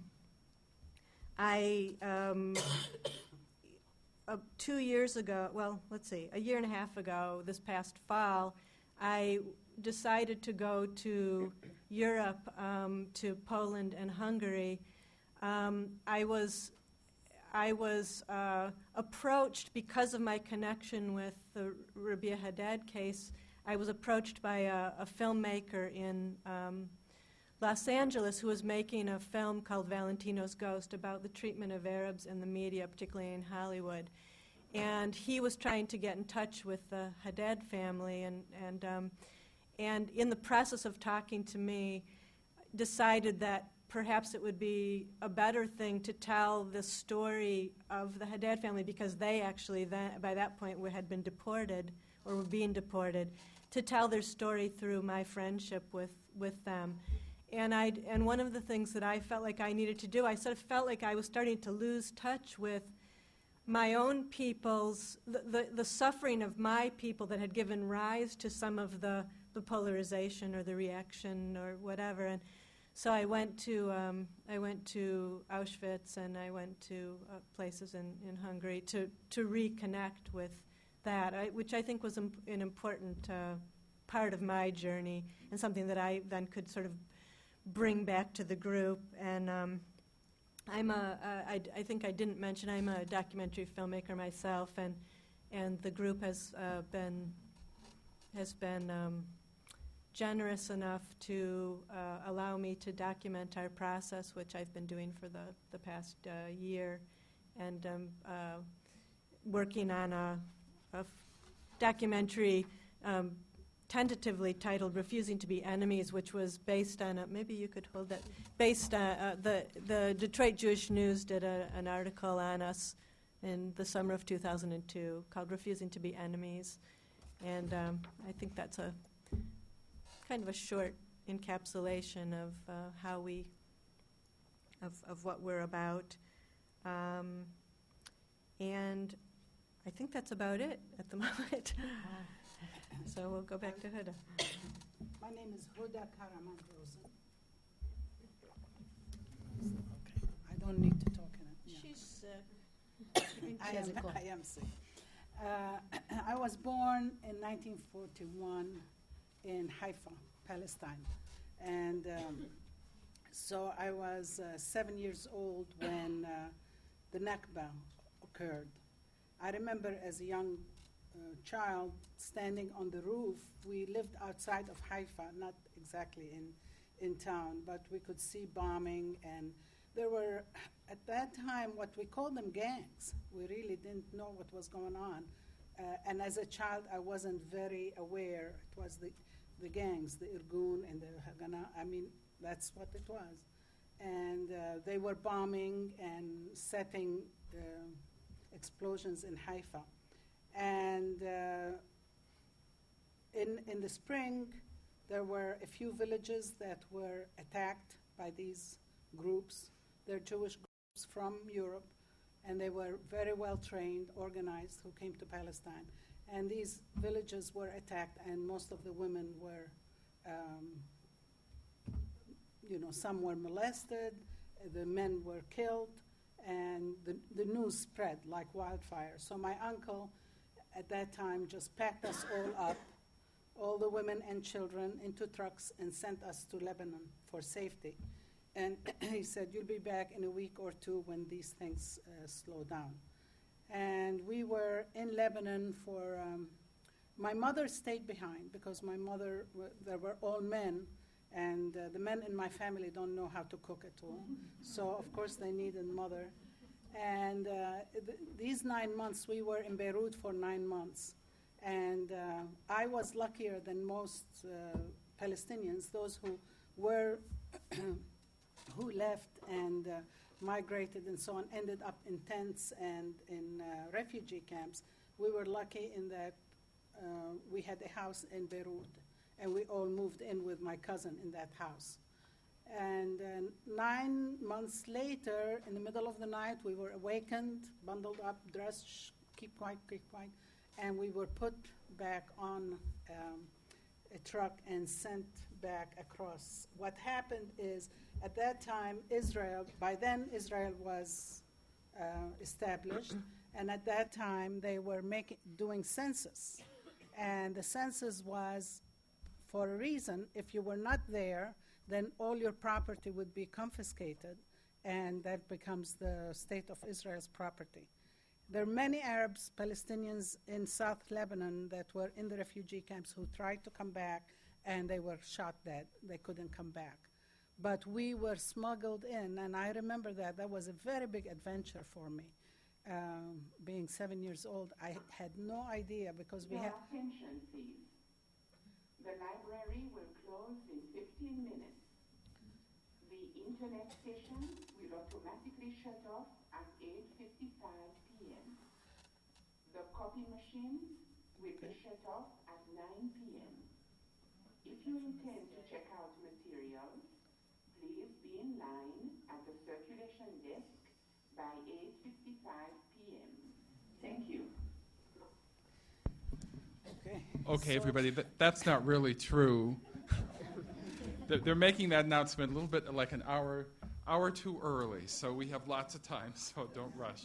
I, um, uh, two years ago, well, let's see, a year and a half ago, this past fall, I decided to go to Europe, um, to Poland and Hungary. Um, I was I was uh, approached because of my connection with the Rabia Haddad case. I was approached by a, a filmmaker in um, Los Angeles who was making a film called Valentino's Ghost about the treatment of Arabs in the media, particularly in Hollywood. And he was trying to get in touch with the Haddad family, and and um, and in the process of talking to me, decided that perhaps it would be a better thing to tell the story of the Haddad family, because they actually, then, by that point, were, had been deported or were being deported, to tell their story through my friendship with, with them. And, I and one of the things that I felt like I needed to do, I sort of felt like I was starting to lose touch with my own people's, the, the, the suffering of my people that had given rise to some of the, the polarization or the reaction or whatever. And so I went to um, I went to Auschwitz, and I went to uh, places in, in Hungary to, to reconnect with that, I, which I think was imp- an important uh, part of my journey, and something that I then could sort of bring back to the group. And um, I'm a uh, I, I think I didn't mention I'm a documentary filmmaker myself, and and the group has uh, been has been. Um, generous enough to uh, allow me to document our process, which I've been doing for the, the past uh, year, and um, uh, working on a, a f- documentary um, tentatively titled Refusing to be Enemies, which was based on, a, maybe you could hold that, based on, uh, the, the Detroit Jewish News did a, an article on us in the summer of two thousand two called Refusing to be Enemies. And um, I think that's a kind of a short encapsulation of uh, how we, of, of what we're about. Um, and I think that's about it at the moment. So we'll go back to Huda. My name is Huda Karaman Rosen. Okay. I don't need to talk in it. Yeah. She's sick. I She has am, a cold. I am sick. Uh, I was born in nineteen forty-one in Haifa, Palestine. And um, so I was uh, seven years old when uh, the Nakba occurred. I remember as a young uh, child standing on the roof. We lived outside of Haifa, not exactly in, in town, but we could see bombing, and there were, at that time, what we called them gangs. We really didn't know what was going on. Uh, and as a child, I wasn't very aware. It was the, the gangs, the Irgun and the Haganah. I mean, that's what it was. And uh, they were bombing and setting uh, explosions in Haifa. And uh, in, in the spring, there were a few villages that were attacked by these groups. They're Jewish groups from Europe, and they were very well trained, organized, who came to Palestine. And these villages were attacked, and most of the women were, um, you know, some were molested, the men were killed, and the, the news spread like wildfire. So my uncle, at that time, just packed us all up, all the women and children, into trucks and sent us to Lebanon for safety. And he said, you'll be back in a week or two when these things uh, slow down. And we were in Lebanon for, um, my mother stayed behind because my mother, w- there were all men, and uh, the men in my family don't know how to cook at all. So, of course, they needed mother. And uh, th- these nine months, we were in Beirut for nine months. And uh, I was luckier than most uh, Palestinians, those who were who left and uh, migrated and so on, ended up in tents and in uh, refugee camps. We were lucky in that uh, we had a house in Beirut, and we all moved in with my cousin in that house. And uh, nine months later, in the middle of the night, we were awakened, bundled up, dressed, shh, keep quiet, keep quiet, and we were put back on um, a truck and sent back across. What happened is, at that time, Israel, by then Israel was uh, established, and at that time they were making, doing census. And the census was for a reason. If you were not there, then all your property would be confiscated, and that becomes the state of Israel's property. There are many Arabs, Palestinians in South Lebanon that were in the refugee camps who tried to come back, and they were shot dead. They couldn't come back. But we were smuggled in, and I remember that. That was a very big adventure for me. Um, being seven years old, I had no idea because we Your had... attention, please. The library will close in fifteen minutes. The internet station will automatically shut off at eight fifty-five p.m. The copy machine will be shut off at nine p.m. If you intend to check out materials, please be in line at the circulation desk by eight fifty-five p.m. Thank you. Okay. Okay, So- everybody, that, that's not really true. they're, they're making that announcement a little bit like an hour, hour too early, so we have lots of time, so don't rush.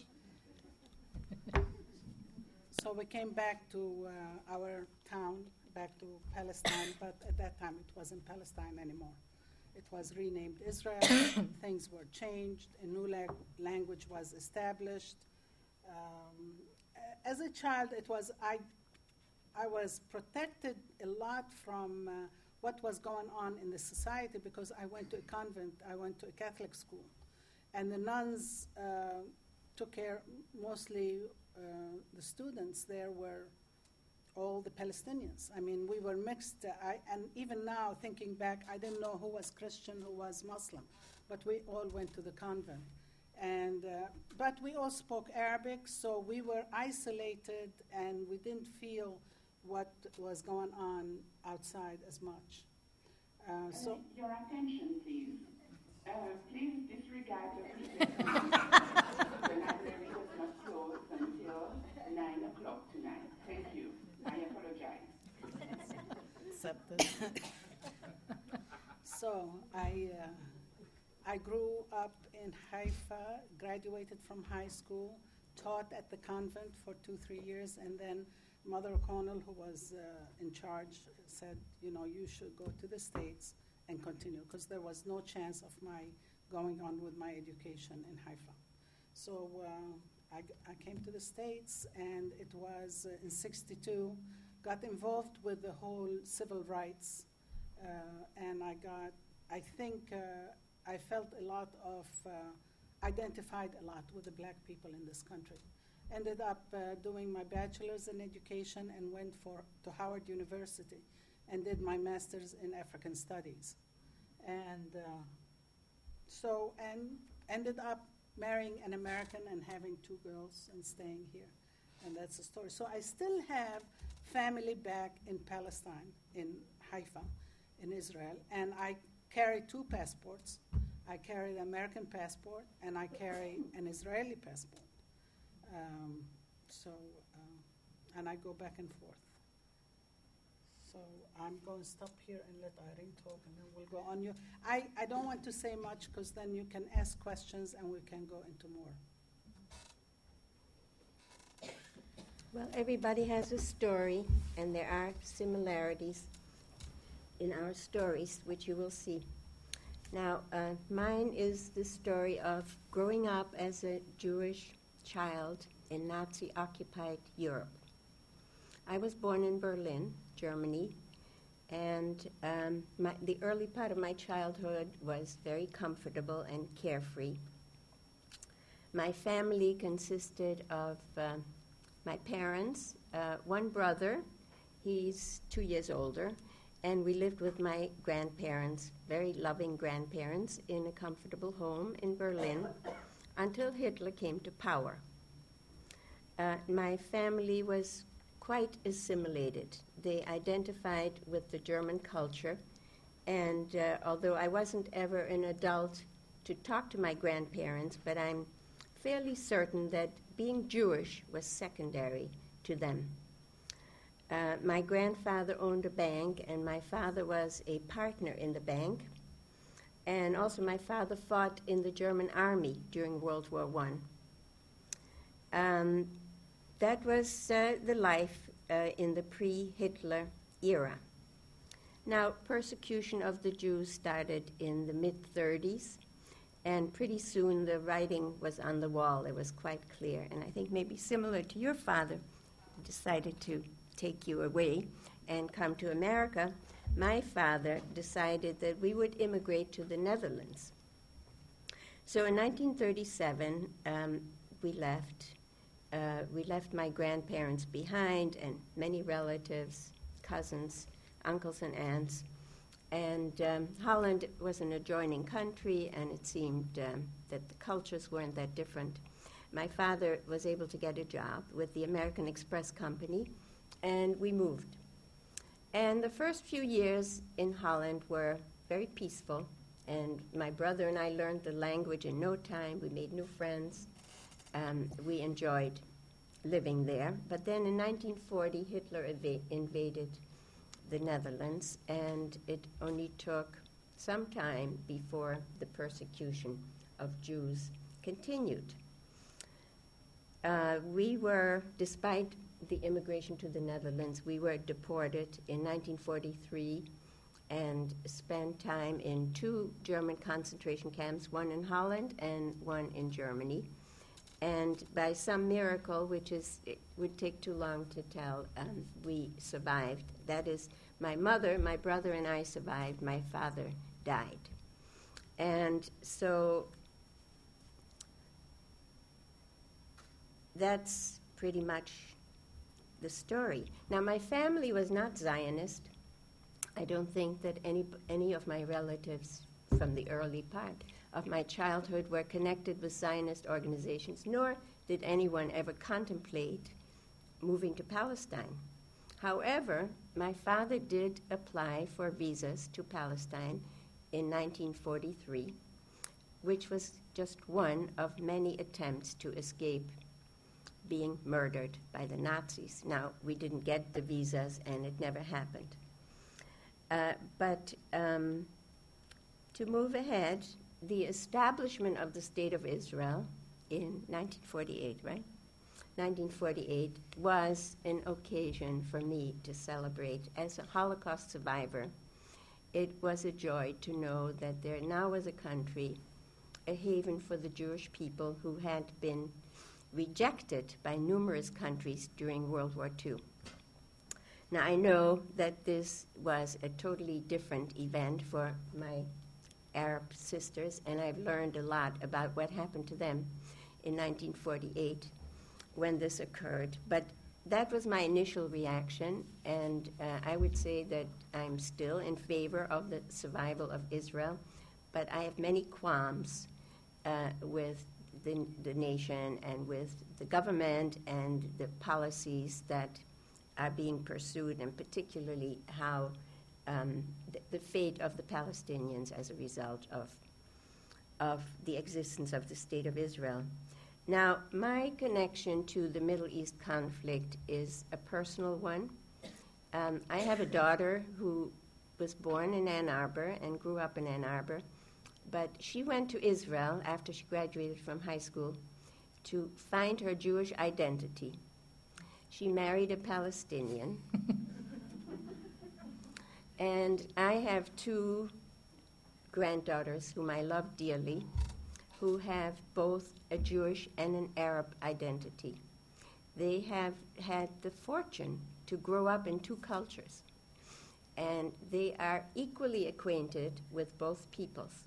So we came back to uh, our town, back to Palestine, but at that time it wasn't Palestine anymore. It was renamed Israel. Things were changed. A new lag- language was established. Um, a- as a child, it was I. I was protected a lot from uh, what was going on in the society, because I went to a convent, I went to a Catholic school, and the nuns uh, took care, mostly uh, the students there were all the Palestinians. I mean, we were mixed, uh, I, and even now, thinking back, I didn't know who was Christian, who was Muslim, but we all went to the convent. And, uh, but we all spoke Arabic, so we were isolated, and we didn't feel what was going on outside as much. Uh, so uh, your attention, please. Uh, please disregard the previous The library does not close until nine o'clock tonight. Thank you. I apologize. Accepted. So I, uh, I grew up in Haifa, graduated from high school, taught at the convent for two, three years, and then Mother O'Connell, who was uh, in charge, said, you know, you should go to the States and continue, because there was no chance of my going on with my education in Haifa. So uh, I, g- I came to the States, and it was uh, in sixty-two, got involved with the whole civil rights, uh, and I got, I think uh, I felt a lot of, uh, identified a lot with the black people in this country. Ended up uh, doing my bachelor's in education and went for to Howard University and did my master's in African studies. And uh, so, and ended up marrying an American and having two girls and staying here. And that's the story. So I still have family back in Palestine, in Haifa, in Israel, and I carry two passports. I carry the American passport, and I carry an Israeli passport. Um, so, uh, and I go back and forth. So I'm going to stop here and let Irene talk, and then we'll go on. You, I, I don't want to say much, because then you can ask questions, and we can go into more. Well, everybody has a story, and there are similarities in our stories, which you will see. Now, uh, mine is the story of growing up as a Jewish child in Nazi-occupied Europe. I was born in Berlin, Germany, and um, my, the early part of my childhood was very comfortable and carefree. My family consisted of uh, my parents, uh, one brother, he's two years older, and we lived with my grandparents, very loving grandparents, in a comfortable home in Berlin until Hitler came to power. Uh, my family was quite assimilated. They identified with the German culture, and uh, although I wasn't ever an adult to talk to my grandparents, but I'm fairly certain that being Jewish was secondary to them. Uh, my grandfather owned a bank, and my father was a partner in the bank. And also my father fought in the German army during World War One. Um, that was uh, the life uh, in the pre-Hitler era. Now, persecution of the Jews started in the mid-thirties, and pretty soon the writing was on the wall. It was quite clear. And I think maybe similar to your father, he decided to take you away and come to America. My father decided that we would immigrate to the Netherlands. So in nineteen thirty-seven, um, we left. Uh, we left my grandparents behind and many relatives, cousins, uncles and aunts. And um, Holland was an adjoining country, and it seemed um, that the cultures weren't that different. My father was able to get a job with the American Express Company, and we moved. And the first few years in Holland were very peaceful, and my brother and I learned the language in no time. We made new friends. Um, we enjoyed living there. But then in nineteen forty, Hitler eva- invaded the Netherlands, and it only took some time before the persecution of Jews continued. Uh, we were, despite the immigration to the Netherlands, we were deported in nineteen forty-three and spent time in two German concentration camps, one in Holland and one in Germany. And by some miracle, which is it would take too long to tell, um, we survived. That is, my mother, my brother, and I survived. My father died. And so that's pretty much the story. Now, my family was not Zionist. I don't think that any, any of my relatives from the early part of my childhood were connected with Zionist organizations, nor did anyone ever contemplate moving to Palestine. However, my father did apply for visas to Palestine in nineteen forty-three, which was just one of many attempts to escape being murdered by the Nazis. Now, we didn't get the visas, and it never happened. Uh, but um, to move ahead, the establishment of the State of Israel in nineteen forty-eight, right? nineteen forty-eight was an occasion for me to celebrate. As a Holocaust survivor, it was a joy to know that there now was a country, a haven for the Jewish people who had been rejected by numerous countries during World War Two. Now, I know that this was a totally different event for my Arab sisters, and I've learned a lot about what happened to them in nineteen forty-eight when this occurred. But that was my initial reaction, and uh, I would say that I'm still in favor of the survival of Israel, but I have many qualms uh, with the, the nation and with the government and the policies that are being pursued, and particularly how um, the, the fate of the Palestinians as a result of, of the existence of the State of Israel. Now, my connection to the Middle East conflict is a personal one. Um, I have a daughter who was born in Ann Arbor and grew up in Ann Arbor, but she went to Israel after she graduated from high school to find her Jewish identity. She married a Palestinian. And I have two granddaughters whom I love dearly, who have both a Jewish and an Arab identity. They have had the fortune to grow up in two cultures, and they are equally acquainted with both peoples.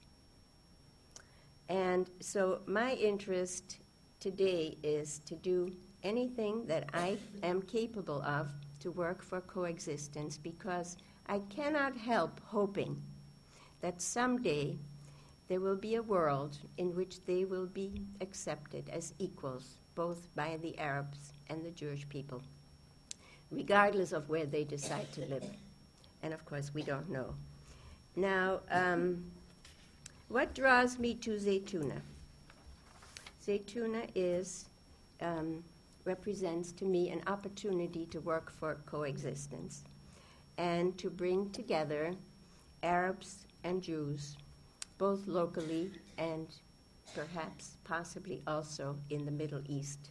And so my interest today is to do anything that I am capable of to work for coexistence, because I cannot help hoping that someday there will be a world in which they will be accepted as equals, both by the Arabs and the Jewish people, regardless of where they decide to live. And of course, we don't know. Now, um, what draws me to Zaytuna? Zaytuna is, um, represents to me an opportunity to work for coexistence and to bring together Arabs and Jews, both locally and perhaps possibly also in the Middle East.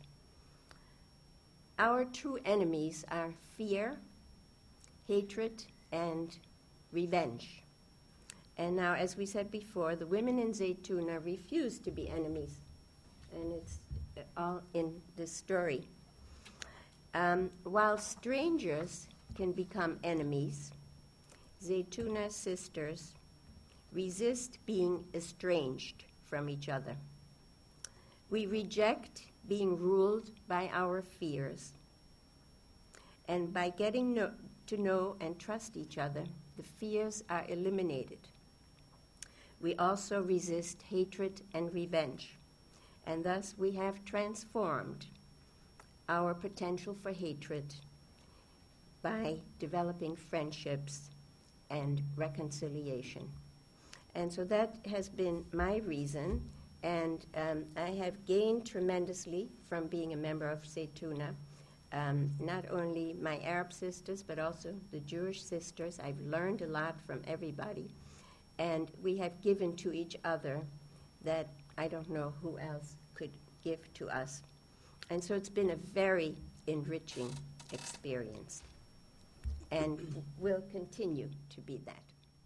Our true enemies are fear, hatred, and revenge. And now, as we said before, the women in Zaytuna refuse to be enemies, and it's all in this story. Um, while strangers can become enemies, Zaytuna sisters resist being estranged from each other. We reject being ruled by our fears, and by getting no, to know and trust each other, the fears are eliminated. We also resist hatred and revenge, and thus we have transformed our potential for hatred by developing friendships and reconciliation. And so that has been my reason, and um, I have gained tremendously from being a member of Zaytuna, um, not only my Arab sisters, but also the Jewish sisters. I've learned a lot from everybody, and we have given to each other that I don't know who else could give to us. And so it's been a very enriching experience, and will continue to be that.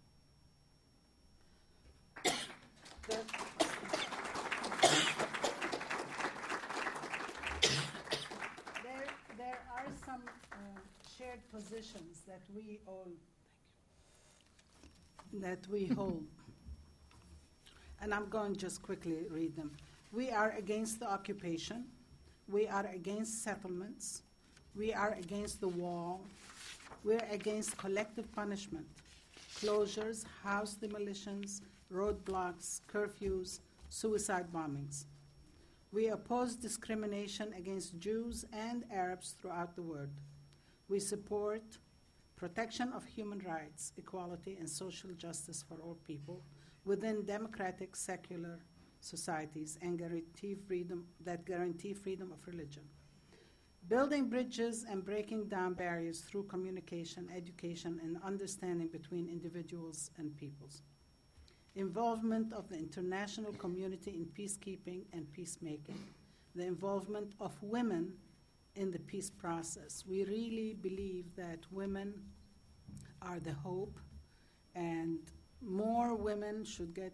There, there, there are some uh, shared positions that we all that we hold. And I'm going to just quickly read them. We are against the occupation. We are against settlements. We are against the wall. We're against collective punishment, closures, house demolitions, roadblocks, curfews, suicide bombings. We oppose discrimination against Jews and Arabs throughout the world. We support protection of human rights, equality, and social justice for all people within democratic, secular societies and guarantee freedom, that guarantee freedom of religion. Building bridges and breaking down barriers through communication, education, and understanding between individuals and peoples. Involvement of the international community in peacekeeping and peacemaking. The involvement of women in the peace process. We really believe that women are the hope, and more women should get,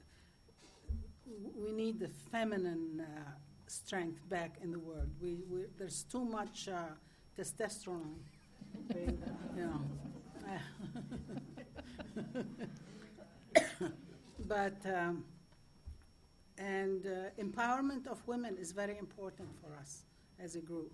we need the feminine uh, strength back in the world. We, we, there's too much uh, testosterone, being, you know. But, um, and uh, empowerment of women is very important for us as a group.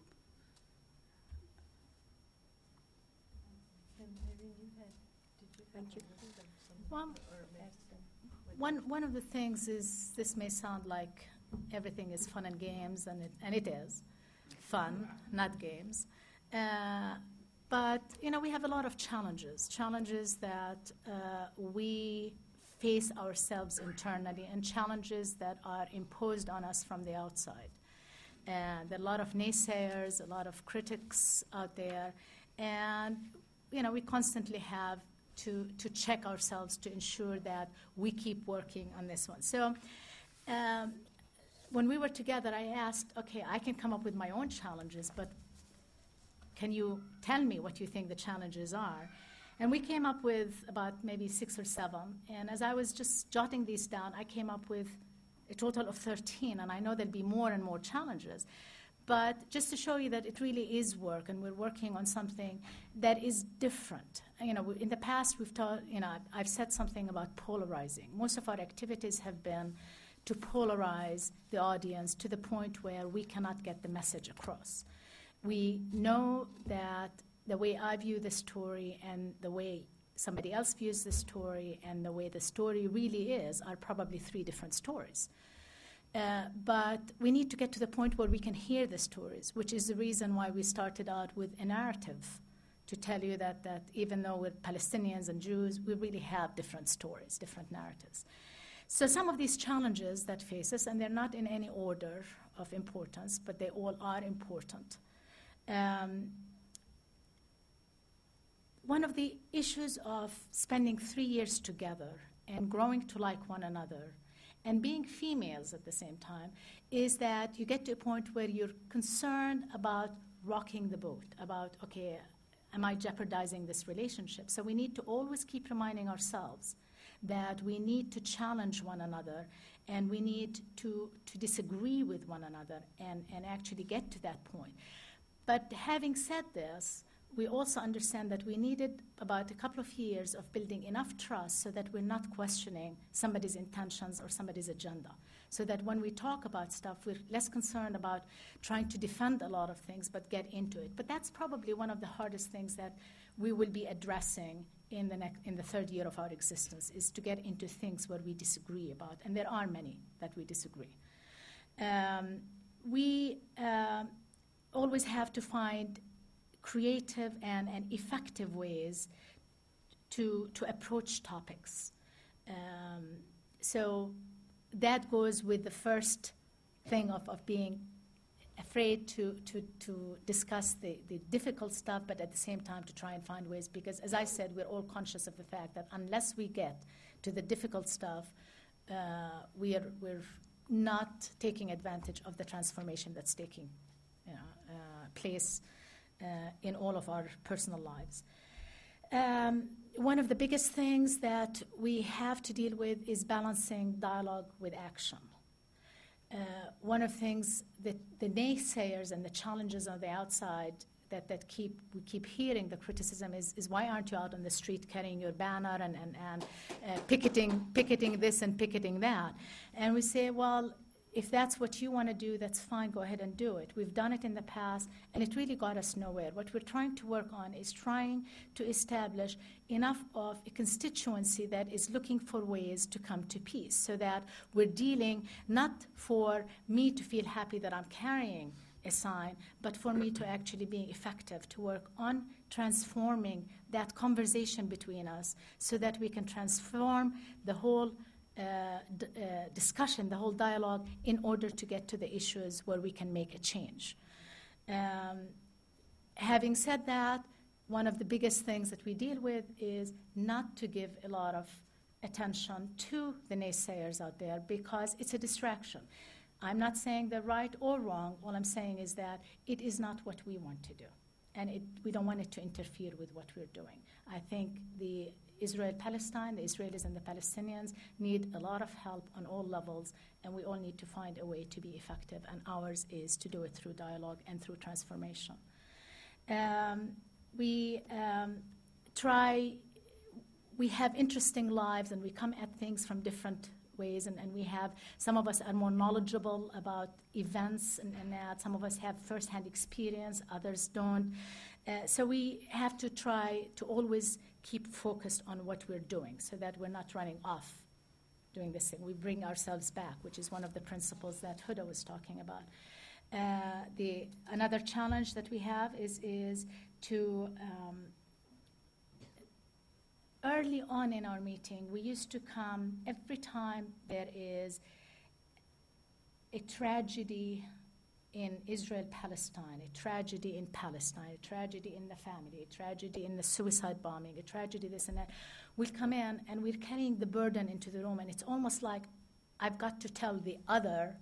Thank you. One, one, one of the things is, this may sound like everything is fun and games, and it, and it is fun, not games. Uh, but, you know, we have a lot of challenges, challenges that uh, we face ourselves internally, and challenges that are imposed on us from the outside. And there are a lot of naysayers, a lot of critics out there, and, you know, we constantly have to, to check ourselves to ensure that we keep working on this one. So um, when we were together, I asked, okay, I can come up with my own challenges, but can you tell me what you think the challenges are? And we came up with about maybe six or seven. And as I was just jotting these down, I came up with a total of thirteen. And I know there'll be more and more challenges. But just to show you that it really is work, and we're working on something that is different. You know, in the past, we've taught, you know, I've said something about polarizing. Most of our activities have been to polarize the audience to the point where we cannot get the message across. We know that the way I view the story and the way somebody else views the story and the way the story really is are probably three different stories. Uh, but we need to get to the point where we can hear the stories, which is the reason why we started out with a narrative, to tell you that, that even though we're Palestinians and Jews, we really have different stories, different narratives. So some of these challenges that face us, and they're not in any order of importance, but they all are important. Um, One of the issues of spending three years together and growing to like one another and being females at the same time is that you get to a point where you're concerned about rocking the boat, about, okay, am I jeopardizing this relationship? So we need to always keep reminding ourselves that we need to challenge one another, and we need to, to disagree with one another and, and actually get to that point. But having said this, we also understand that we needed about a couple of years of building enough trust so that we're not questioning somebody's intentions or somebody's agenda. So that when we talk about stuff, we're less concerned about trying to defend a lot of things, but get into it. But that's probably one of the hardest things that we will be addressing in the next, in the third year of our existence, is to get into things where we disagree about, and there are many that we disagree. Um, we uh, always have to find creative and, and effective ways to, to approach topics. Um, so that goes with the first thing of, of being afraid to, to, to discuss the, the difficult stuff, but at the same time to try and find ways, because as I said, we're all conscious of the fact that unless we get to the difficult stuff, uh, we are, we're not taking advantage of the transformation that's taking you know, uh, place Uh, in all of our personal lives. Um, one of the biggest things that we have to deal with is balancing dialogue with action. Uh, one of the things that the naysayers and the challenges on the outside that, that keep we keep hearing the criticism is, is why aren't you out on the street carrying your banner and, and, and uh, picketing, picketing this and picketing that? And we say, well, if that's what you want to do, that's fine, go ahead and do it. We've done it in the past, and it really got us nowhere. What we're trying to work on is trying to establish enough of a constituency that is looking for ways to come to peace, so that we're dealing not for me to feel happy that I'm carrying a sign, but for me to actually be effective, to work on transforming that conversation between us so that we can transform the whole Uh, d- uh, discussion, the whole dialogue, in order to get to the issues where we can make a change. Um, having said that, one of the biggest things that we deal with is not to give a lot of attention to the naysayers out there, because it's a distraction. I'm not saying they're right or wrong. All I'm saying is that it is not what we want to do, and it, we don't want it to interfere with what we're doing. I think the Israel-Palestine, the Israelis and the Palestinians need a lot of help on all levels, and we all need to find a way to be effective, and ours is to do it through dialogue and through transformation. Um, we um, try, we have interesting lives, and we come at things from different ways, and, and we have, some of us are more knowledgeable about events and, and that, some of us have first-hand experience, others don't. Uh, so we have to try to always keep focused on what we're doing so that we're not running off doing this thing. We bring ourselves back, which is one of the principles that Huda was talking about. Uh, the, another challenge that we have is, is to, um, early on in our meeting, we used to come every time there is a tragedy in Israel-Palestine, a tragedy in Palestine, a tragedy in the family, a tragedy in the suicide bombing, a tragedy this and that. We'll come in and we're carrying the burden into the room, and it's almost like I've got to tell the other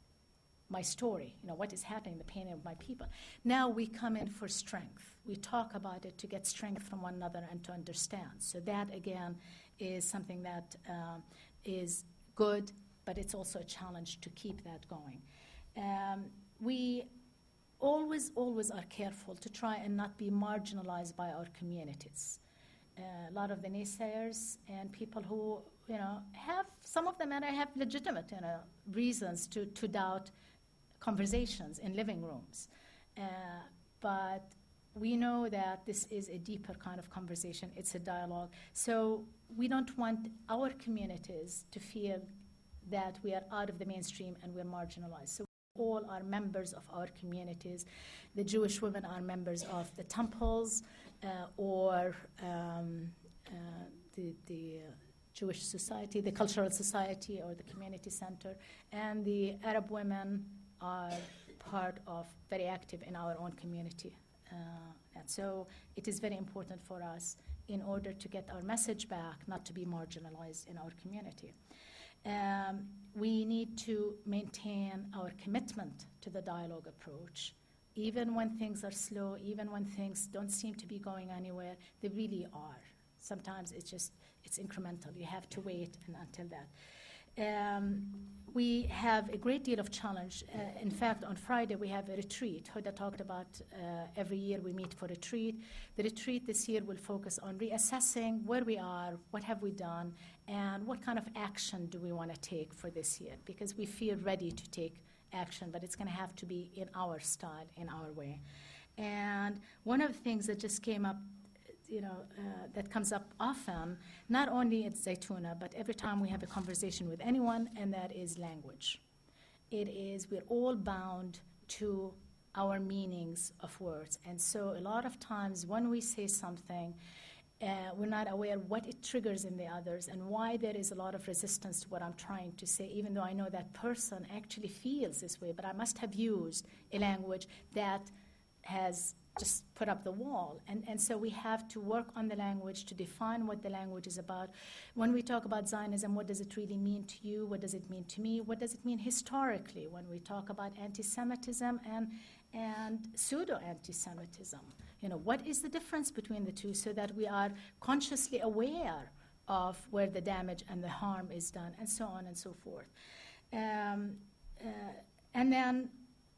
my story, you know, what is happening, the pain of my people. Now we come in for strength. We talk about it to get strength from one another and to understand. So that, again, is something that uh, is good, but it's also a challenge to keep that going. Um, we always, always are careful to try and not be marginalized by our communities. Uh, a lot of the naysayers and people who, you know, have, some of them and I have legitimate, you know, reasons to, to doubt conversations in living rooms. Uh, but we know that this is a deeper kind of conversation. It's a dialogue. So we don't want our communities to feel that we are out of the mainstream and we're marginalized. So all are members of our communities. The Jewish women are members of the temples uh, or um, uh, the, the uh, Jewish society, the cultural society or the community center. And the Arab women are part of, very active in our own community. Uh, and so it is very important for us in order to get our message back, not to be marginalized in our community. Um, we need to maintain our commitment to the dialogue approach. Even when things are slow, even when things don't seem to be going anywhere, they really are. Sometimes it's just, it's incremental. You have to wait and until that. Um, we have a great deal of challenge. Uh, in fact, on Friday we have a retreat. Huda talked about uh, every year we meet for a retreat. The retreat this year will focus on reassessing where we are, what have we done, and what kind of action do we want to take for this year, because we feel ready to take action, but it's going to have to be in our style, in our way. And one of the things that just came up, you know, uh, that comes up often, not only at Zaytuna, but every time we have a conversation with anyone, and that is language. It is, we're all bound to our meanings of words. And so a lot of times when we say something, uh, we're not aware what it triggers in the others and why there is a lot of resistance to what I'm trying to say, even though I know that person actually feels this way, but I must have used a language that has just put up the wall. And, and so we have to work on the language to define what the language is about. When we talk about Zionism, what does it really mean to you? What does it mean to me? What does it mean historically when we talk about anti-Semitism and, and pseudo-anti-Semitism? You know, what is the difference between the two so that we are consciously aware of where the damage and the harm is done, and so on and so forth. Um, uh, and then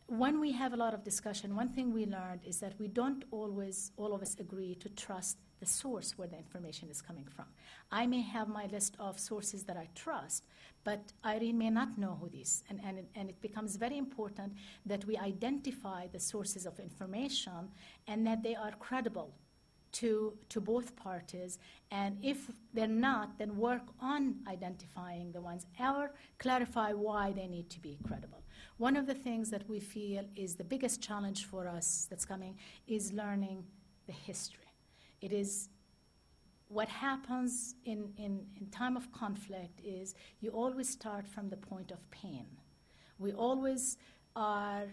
when we have a lot of discussion, one thing we learned is that we don't always, all of us agree to trust the source where the information is coming from. I may have my list of sources that I trust, but Irene may not know who these, and, and, and it becomes very important that we identify the sources of information and that they are credible to, to both parties, and if they're not, then work on identifying the ones or clarify why they need to be credible. One of the things that we feel is the biggest challenge for us that's coming is learning the history. It is what happens in, in, in time of conflict is you always start from the point of pain. We always are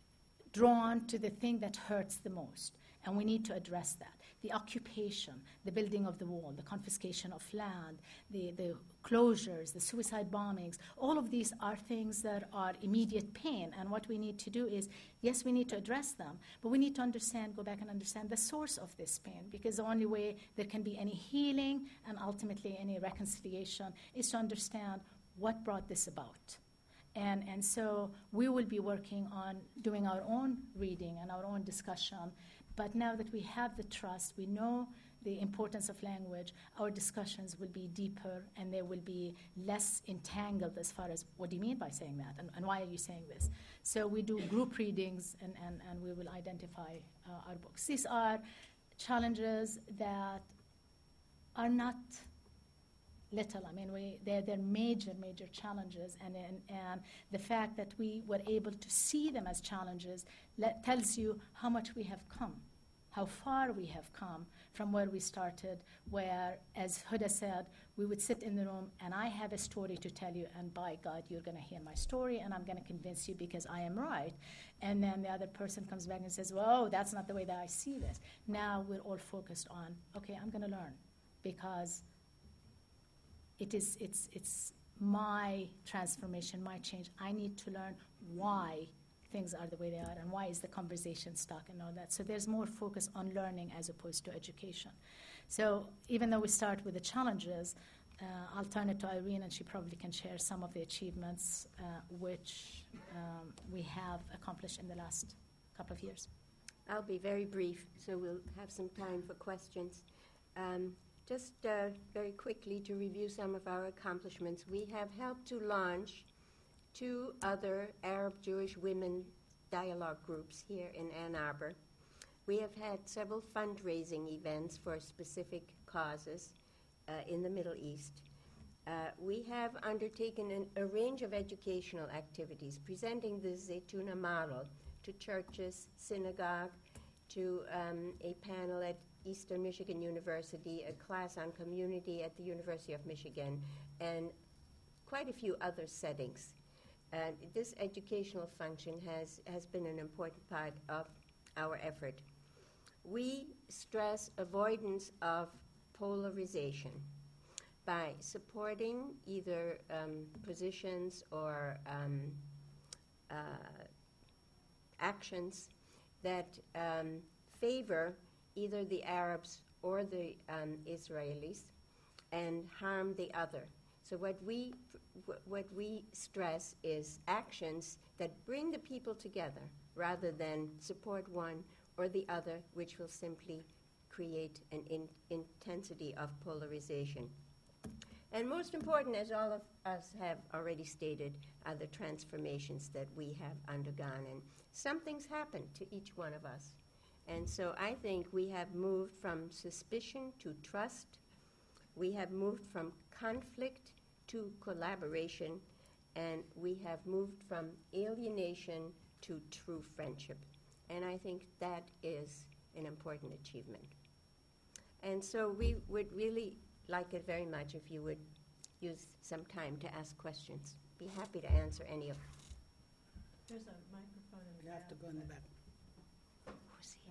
drawn to the thing that hurts the most, and we need to address that. The occupation, the building of the wall, the confiscation of land, the, the closures, the suicide bombings, all of these are things that are immediate pain, and what we need to do is, yes, we need to address them, but we need to understand, go back and understand the source of this pain, because the only way there can be any healing and ultimately any reconciliation is to understand what brought this about. And, and so we will be working on doing our own reading and our own discussion. But now that we have the trust, we know the importance of language, our discussions will be deeper and they will be less entangled as far as what do you mean by saying that and, and why are you saying this? So we do group readings and, and, and we will identify uh, our books. These are challenges that are not little. I mean, we, they're, they're major, major challenges, and, and, and the fact that we were able to see them as challenges let, tells you how much we have come, how far we have come from where we started, where, as Huda said, we would sit in the room, and I have a story to tell you, and by God, you're going to hear my story, and I'm going to convince you because I am right. And then the other person comes back and says, well, that's not the way that I see this. Now we're all focused on, okay, I'm going to learn, because It is, it's, it's my transformation, my change. I need to learn why things are the way they are and why is the conversation stuck and all that. So there's more focus on learning as opposed to education. So even though we start with the challenges, uh, I'll turn it to Irene, and she probably can share some of the achievements uh, which um, we have accomplished in the last couple of years. I'll be very brief, so we'll have some time for questions. Um, Just uh, very quickly to review some of our accomplishments, we have helped to launch two other Arab-Jewish women dialogue groups here in Ann Arbor. We have had several fundraising events for specific causes uh, in the Middle East. Uh, we have undertaken an, a range of educational activities, presenting the Zaytuna model to churches, synagogue, to um, a panel at Eastern Michigan University, a class on community at the University of Michigan, and quite a few other settings. And this educational function has, has been an important part of our effort. We stress avoidance of polarization by supporting either um, positions or um, uh, actions that um, favor either the Arabs or the um, Israelis and harm the other. So what we, what we stress is actions that bring the people together rather than support one or the other, which will simply create an in- intensity of polarization. And most important, as all of us have already stated, are the transformations that we have undergone. And something's happened to each one of us. And so I think we have moved from suspicion to trust. We have moved from conflict to collaboration. And we have moved from alienation to true friendship. And I think that is an important achievement. And so we would really like it very much if you would use some time to ask questions. Be happy to answer any of them. There's a microphone in the You have to back. go in the back. Who's he?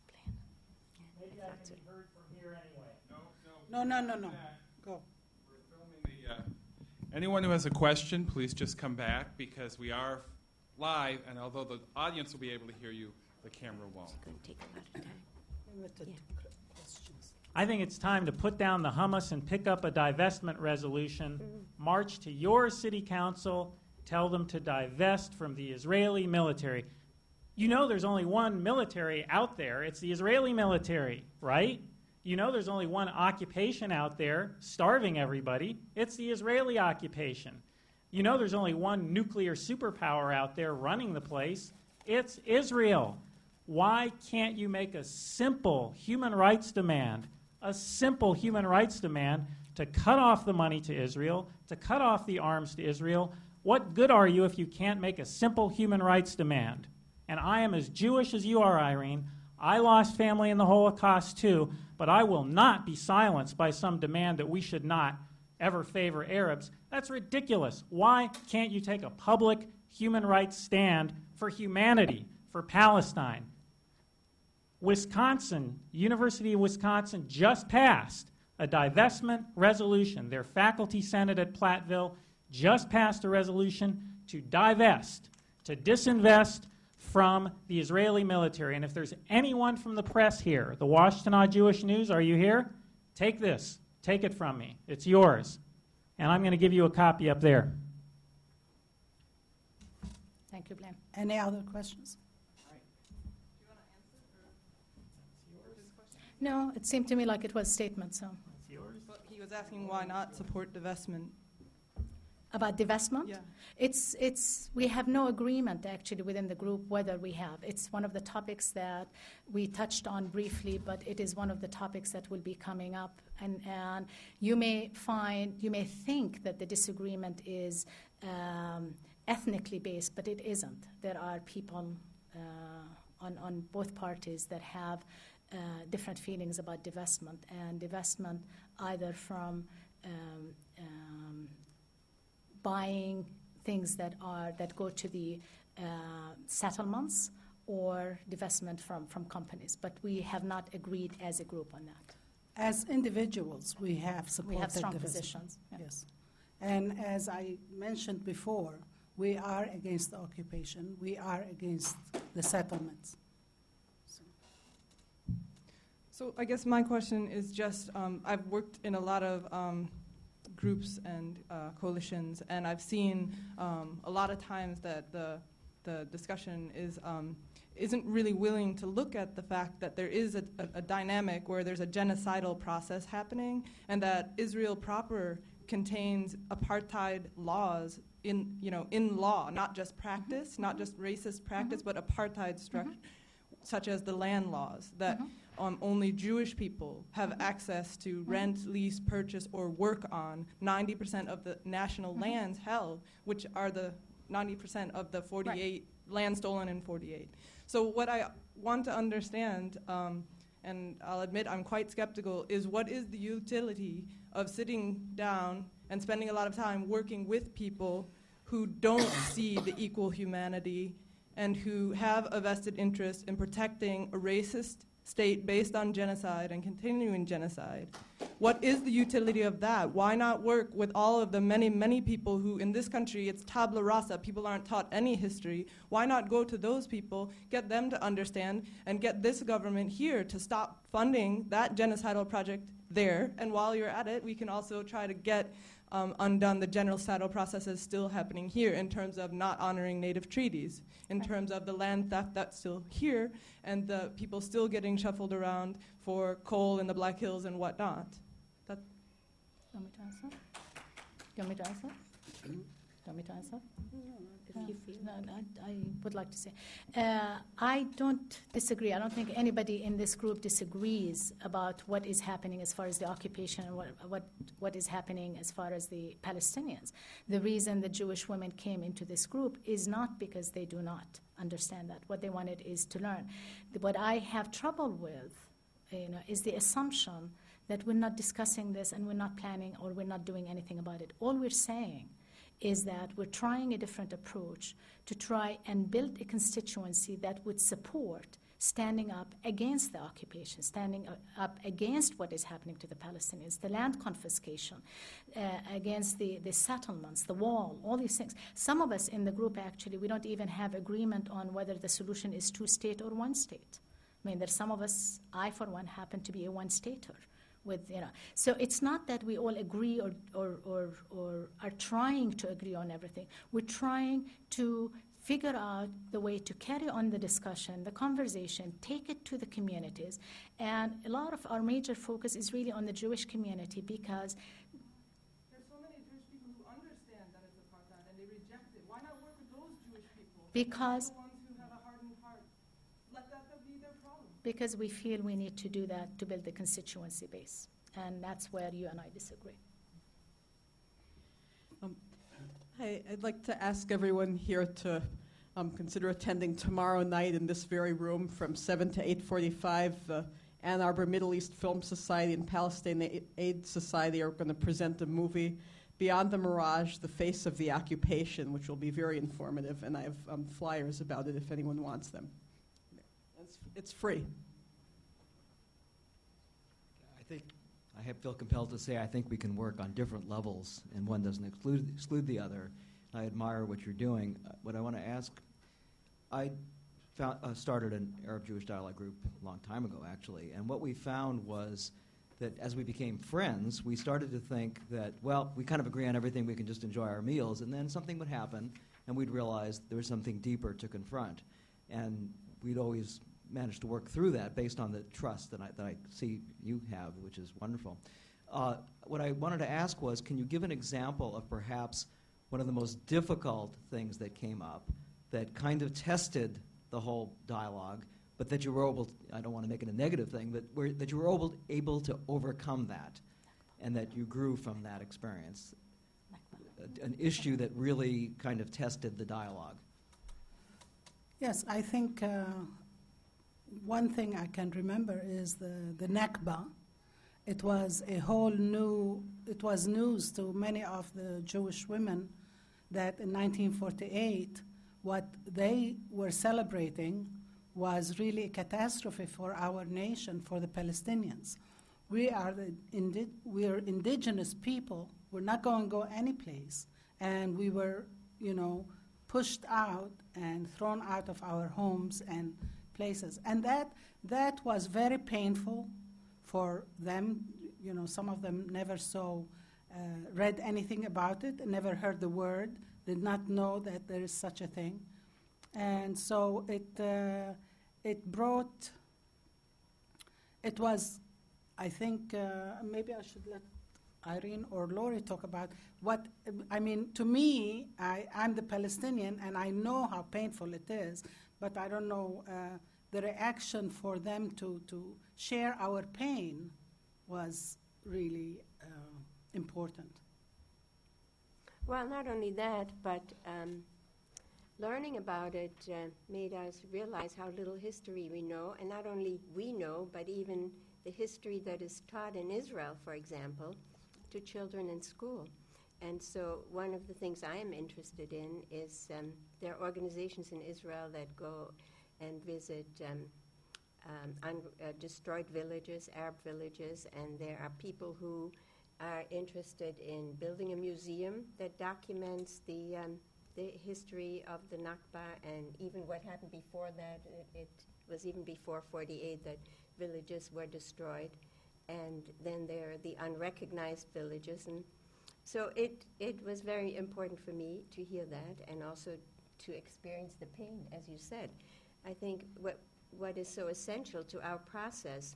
Maybe I can be heard from here anyway. No, no, no, no. Go. We're filming the, uh, anyone who has a question, please just come back, because we are live, and although the audience will be able to hear you, the camera won't. It's going to take a lot of time. With the Yeah. questions. I think it's time to put down the hummus and pick up a divestment resolution, march to your city council, tell them to divest from the Israeli military. You know there's only one military out there. It's the Israeli military, right? You know there's only one occupation out there starving everybody. It's the Israeli occupation. You know there's only one nuclear superpower out there running the place. It's Israel. Why can't you make a simple human rights demand, a simple human rights demand to cut off the money to Israel, to cut off the arms to Israel? What good are you if you can't make a simple human rights demand? And I am as Jewish as you are, Irene. I lost family in the Holocaust too, but I will not be silenced by some demand that we should not ever favor Arabs. That's ridiculous. Why can't you take a public human rights stand for humanity, for Palestine? Wisconsin, University of Wisconsin just passed a divestment resolution. Their faculty senate at Platteville just passed a resolution to divest, to disinvest from the Israeli military. And if there's anyone from the press here, the Washtenaw Jewish News, are you here? Take this. Take it from me. It's yours. And I'm going to give you a copy up there. Thank you, Blaine. Any other questions? No, it seemed to me like it was a statement, so. It's yours. But he was asking why not support divestment. About divestment? Yeah. It's, it's, we have no agreement actually within the group whether we have. It's one of the topics that we touched on briefly, but it is one of the topics that will be coming up. And, and you may find, you may think that the disagreement is um, ethnically based, but it isn't. There are people uh, on, on both parties that have uh, different feelings about divestment, and divestment either from um, um, buying things that are that go to the uh, settlements, or divestment from, from companies. But we have not agreed as a group on that. As individuals, we have supported We have strong divestment. positions. Yeah. Yes. And as I mentioned before, we are against the occupation. We are against the settlements. So. So I guess my question is just, um, I've worked in a lot of um, groups and uh, coalitions, and I've seen um, a lot of times that the the discussion is um, isn't really willing to look at the fact that there is a, a, a dynamic where there's a genocidal process happening, and that Israel proper contains apartheid laws in you know in law, not just practice, mm-hmm. not just racist practice, mm-hmm. but apartheid structure, mm-hmm. such as the land laws that. Mm-hmm. Um, only Jewish people have mm-hmm. access to mm-hmm. rent, lease, purchase, or work on ninety percent of the national mm-hmm. lands held, which are the ninety percent of the forty-eight right. land stolen in forty-eight. So what I want to understand, um, and I'll admit I'm quite skeptical, is what is the utility of sitting down and spending a lot of time working with people who don't see the equal humanity and who have a vested interest in protecting a racist state based on genocide and continuing genocide. What is the utility of that? Why not work with all of the many, many people who in this country, it's tabula rasa, people aren't taught any history. Why not go to those people, get them to understand, and get this government here to stop funding that genocidal project there? And while you're at it, we can also try to get um, undone the genocidal processes still happening here in terms of not honoring Native treaties, in right. terms of the land theft that's still here, and the people still getting shuffled around for coal in the Black Hills and whatnot. That you want me to answer? You want me to answer? Mm-hmm. You want me to answer? If uh, you feel no, I, I would like to say. Uh, I don't disagree. I don't think anybody in this group disagrees about what is happening as far as the occupation and what, what, what is happening as far as the Palestinians. The reason the Jewish women came into this group is not because they do not understand that. What they wanted is to learn. The, what I have trouble with you know, is the assumption that we're not discussing this and we're not planning or we're not doing anything about it. All we're saying is that we're trying a different approach to try and build a constituency that would support standing up against the occupation, standing up against what is happening to the Palestinians, the land confiscation, uh, against the, the settlements, the wall, all these things. Some of us in the group, actually, we don't even have agreement on whether the solution is two-state or one-state. I mean, there's some of us, I for one, happen to be a one-stater. With, you know, so it's not that we all agree or, or, or, or are trying to agree on everything. We're trying to figure out the way to carry on the discussion, the conversation, take it to the communities. And a lot of our major focus is really on the Jewish community because there's so many Jewish people who understand that it's apartheid and they reject it. Why not work with those Jewish people? Because They're the ones who have a hardened heart. Let that be their problem. because we feel we need to do that to build the constituency base. And that's where you and I disagree. Hi, I'd like to ask everyone here to um, consider attending tomorrow night in this very room from seven to eight forty-five. The Ann Arbor Middle East Film Society and Palestine Aid Society are going to present a movie, Beyond the Mirage, The Face of the Occupation, which will be very informative, and I have um, flyers about it if anyone wants them. It's, it's free. I think I have feel compelled to say I think we can work on different levels, and one doesn't exclude, exclude the other. I admire what you're doing. Uh, what I want to ask, I found, uh, started an Arab-Jewish dialogue group a long time ago, actually, and what we found was that as we became friends, we started to think that, well, we kind of agree on everything, we can just enjoy our meals, and then something would happen, and we'd realize there was something deeper to confront. And we'd always managed to work through that based on the trust that I, that I see you have, which is wonderful. Uh, what I wanted to ask was, can you give an example of perhaps one of the most difficult things that came up that kind of tested the whole dialogue, but that you were able to, I don't want to make it a negative thing, but where, that you were able, able to overcome that and that you grew from that experience? A, an issue that really kind of tested the dialogue. Yes, I think uh, one thing I can remember is the, the Nakba. It was a whole new, it was news to many of the Jewish women that in nineteen forty-eight, what they were celebrating was really a catastrophe for our nation, for the Palestinians. We are, the indi- we are indigenous people. We're not going to go anyplace. And we were, you know, pushed out and thrown out of our homes and places. And that, that was very painful for them. You know, some of them never saw, uh, read anything about it, never heard the word, did not know that there is such a thing. And so it, uh, it brought, it was, I think, uh, maybe I should let Irene or Lori talk about what, I mean, to me, I, I'm the Palestinian and I know how painful it is, but I don't know, uh, the reaction for them to, to share our pain was really uh, important. Well, not only that, but um, learning about it uh, made us realize how little history we know, and not only we know, but even the history that is taught in Israel, for example, to children in school. And so one of the things I am interested in is um, there are organizations in Israel that go and visit um, um, un- uh, destroyed villages, Arab villages, and there are people who are interested in building a museum that documents the um, the history of the Nakba and even what happened before that. It, it was even before forty-eight that villages were destroyed, and then there are the unrecognized villages. And so it, it was very important for me to hear that and also to experience the pain, as you said. I think what what is so essential to our process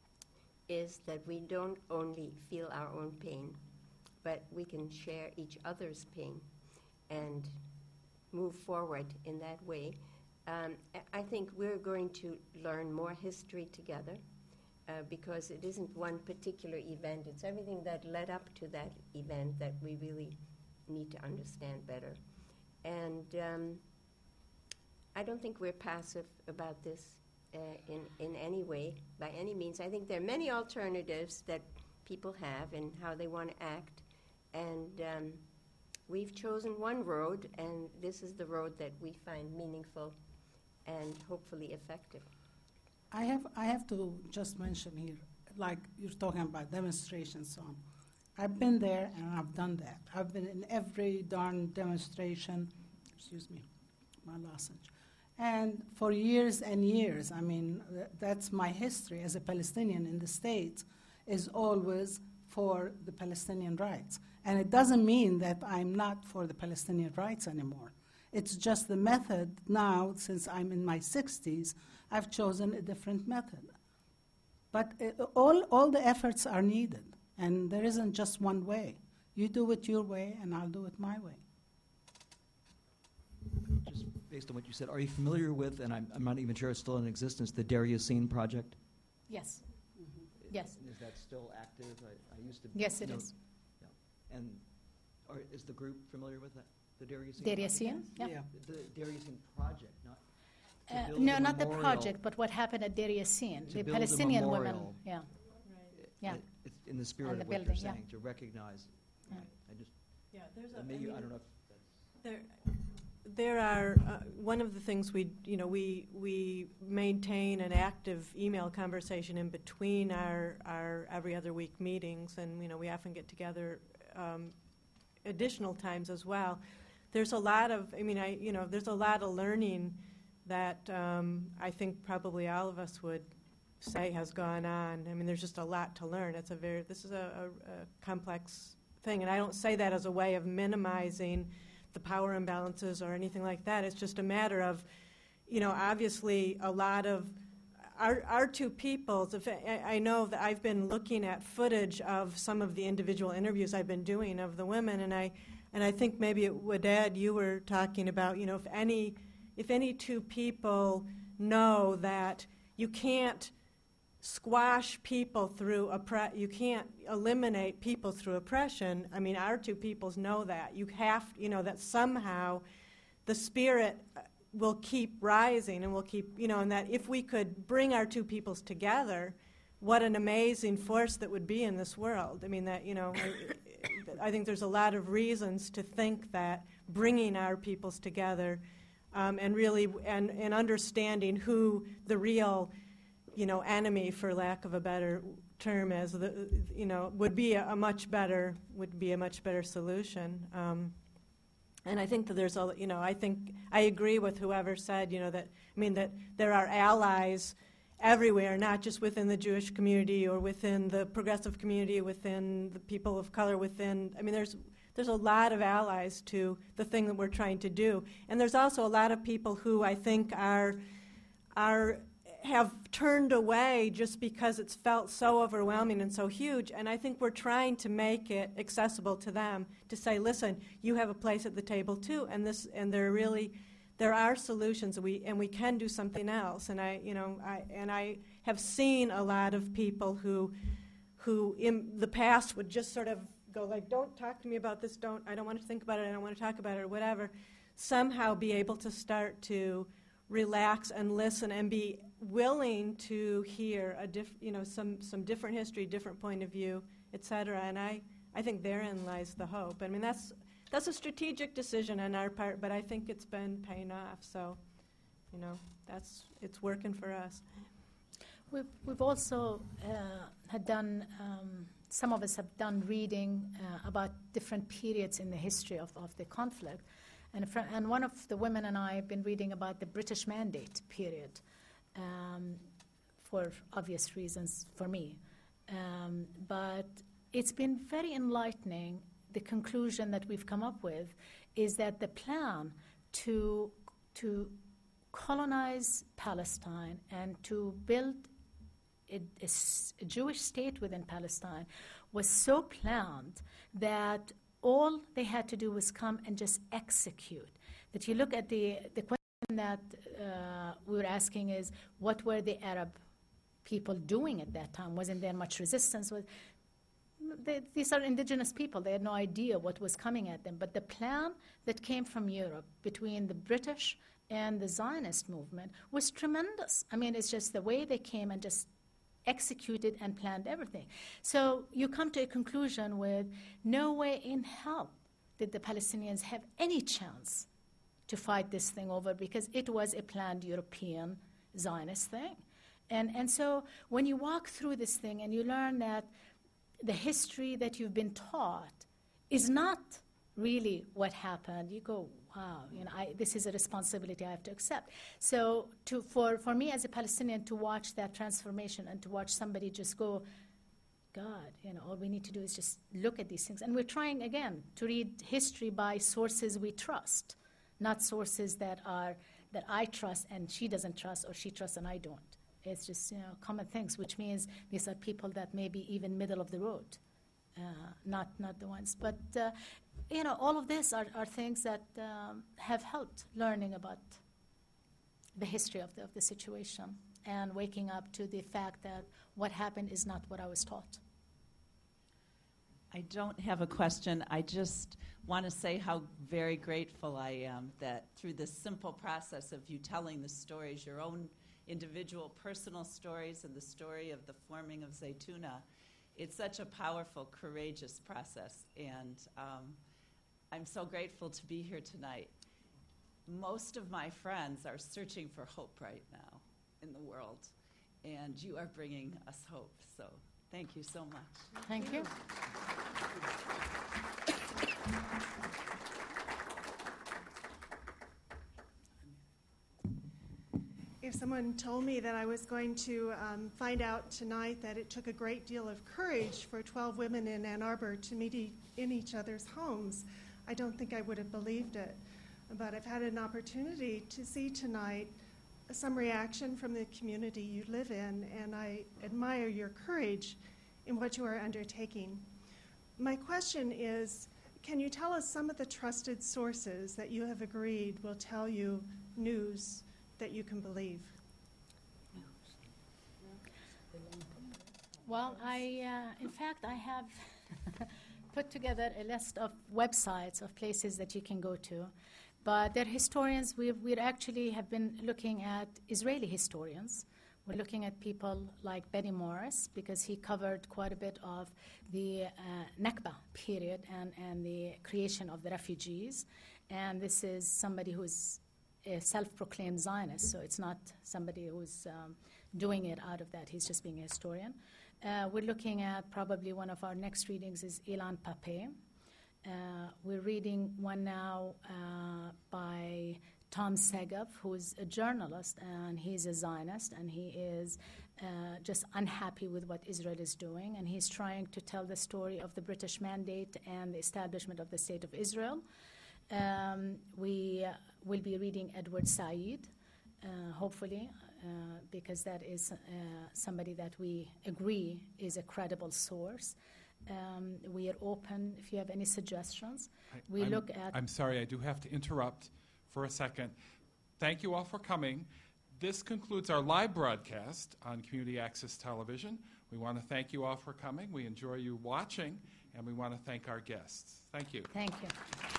is that we don't only feel our own pain, but we can share each other's pain and move forward in that way. Um, I think we're going to learn more history together uh, because it isn't one particular event. It's everything that led up to that event that we really need to understand better. And um, I don't think we're passive about this uh, in, in any way, by any means. I think there are many alternatives that people have and how they want to act. And um, we've chosen one road, and this is the road that we find meaningful and hopefully effective. I have, I have to just mention here, like you're talking about demonstrations, so on. I've been there and I've done that. I've been in every darn demonstration, excuse me, my lozenge. And for years and years, I mean, th- that's my history as a Palestinian in the States, is always for the Palestinian rights. And it doesn't mean that I'm not for the Palestinian rights anymore. It's just the method now, since I'm in my sixties, I've chosen a different method. But uh, all, all the efforts are needed, and there isn't just one way. You do it your way, and I'll do it my way. Just based on what you said, are you familiar with, and I'm, I'm not even sure it's still in existence, the Dariusine Project? Yes. Yes. Is that still active? I, I used to. Yes, it know- is. Yeah. And are, is the group familiar with that? The Dariusine? Dariusine? Yeah. The Dariusine Project, not. to Uh, build no, a not the memorial- project, but what happened at Dariusine. To The build a Palestinian women. memorial. Yeah. Yeah. It- It's in the spirit And of the what you're building, yeah. saying, to recognize. Yeah. I just, Yeah, there's uh, a, maybe, I I mean, don't know if that's. There, there are, uh, one of the things we, you know, we, we maintain an active email conversation in between our, our every other week meetings, and, you know, we often get together um, additional times as well. There's a lot of, I mean, I, you know, there's a lot of learning that um, I think probably all of us would say has gone on. I mean, there's just a lot to learn. It's a very, this is a, a, a complex thing, and I don't say that as a way of minimizing the power imbalances or anything like that. It's just a matter of, you know, obviously a lot of our, our two peoples, if I, I know that I've been looking at footage of some of the individual interviews I've been doing of the women, and I and I think maybe it would add, you were talking about, you know, if any if any two people know that you can't squash people through oppre- you can't eliminate people through oppression. I mean, our two peoples know that. You have, you know, that somehow the spirit will keep rising and will keep, you know, and that if we could bring our two peoples together, what an amazing force that would be in this world. I mean, that, you know, I, I think there's a lot of reasons to think that bringing our peoples together um, and really, and, and understanding who the real, you know, enemy, for lack of a better term, is, the, you know, would be a, a much better, would be a much better solution. Um, and I think that there's a, you know, I think, I agree with whoever said, you know, that, I mean, that there are allies everywhere, not just within the Jewish community or within the progressive community, within the people of color, within, I mean, there's, there's a lot of allies to the thing that we're trying to do. And there's also a lot of people who I think are, are, have turned away just because it's felt so overwhelming and so huge. And I think we're trying to make it accessible to them, to say, listen, you have a place at the table too, and this, and there really, there are solutions, and we, and we can do something else. And I, you know, I, and I have seen a lot of people who, who in the past would just sort of go like, don't talk to me about this, don't, I don't want to think about it, I don't want to talk about it, or whatever, somehow be able to start to relax and listen and be willing to hear a diff, you know, some, some different history, different point of view, et cetera. And I, I think therein lies the hope. I mean, that's that's a strategic decision on our part, but I think it's been paying off. So, you know, that's it's working for us. We've, we've also uh, had done, um, some of us have done reading uh, about different periods in the history of, of the conflict. And, fr- and one of the women and I have been reading about the British Mandate period, um, for obvious reasons for me. Um, but it's been very enlightening. The conclusion that we've come up with is that the plan to, to colonize Palestine and to build a, a s- a Jewish state within Palestine was so planned that all they had to do was come and just execute. That you look at the, the question that uh, we were asking is, what were the Arab people doing at that time? Wasn't there much resistance? Was, they, these are indigenous people. They had no idea what was coming at them. But the plan that came from Europe between the British and the Zionist movement was tremendous. I mean, it's just the way they came and just executed and planned everything. So you come to a conclusion with no way in hell did the Palestinians have any chance to fight this thing over, because it was a planned European Zionist thing. And, and so when you walk through this thing and you learn that the history that you've been taught is not really what happened, you go, wow, you know, I, this is a responsibility I have to accept. So to, for, for me as a Palestinian to watch that transformation and to watch somebody just go, God, you know, all we need to do is just look at these things. And we're trying, again, to read history by sources we trust, not sources that are that I trust and she doesn't trust, or she trusts and I don't. It's just, you know, common things, which means these are people that may be even middle of the road, uh, not not the ones. But uh, you know, all of this are, are things that um, have helped learning about the history of the, of the situation and waking up to the fact that what happened is not what I was taught. I don't have a question. I just want to say how very grateful I am that through this simple process of you telling the stories, your own individual personal stories and the story of the forming of Zaytuna, it's such a powerful, courageous process. And um, I'm so grateful to be here tonight. Most of my friends are searching for hope right now in the world, and you are bringing us hope. So thank you so much. Thank you. If someone told me that I was going to um, find out tonight that it took a great deal of courage for twelve women in Ann Arbor to meet e- in each other's homes, I don't think I would have believed it. But I've had an opportunity to see tonight some reaction from the community you live in, and I admire your courage in what you are undertaking. My question is, can you tell us some of the trusted sources that you have agreed will tell you news that you can believe? Well, I, uh, in fact, I have put together a list of websites of places that you can go to. But they're historians. We we actually have been looking at Israeli historians. We're looking at people like Benny Morris, because he covered quite a bit of the uh, Nakba period and, and the creation of the refugees. And this is somebody who's a self-proclaimed Zionist, so it's not somebody who's um, doing it out of that. He's just being a historian. Uh, we're looking at probably one of our next readings is Ilan Pape. Uh, we're reading one now uh, by Tom Segev, who is a journalist, and he's a Zionist, and he is uh, just unhappy with what Israel is doing, and he's trying to tell the story of the British mandate and the establishment of the State of Israel. Um, we uh, will be reading Edward Said, uh, hopefully, uh, because that is uh, somebody that we agree is a credible source. Um, we are open if you have any suggestions. I, we I'm, look at... I'm sorry, I do have to interrupt for a second. Thank you all for coming. This concludes our live broadcast on Community Access Television. We want to thank you all for coming. We enjoy you watching, and we want to thank our guests. Thank you. Thank you.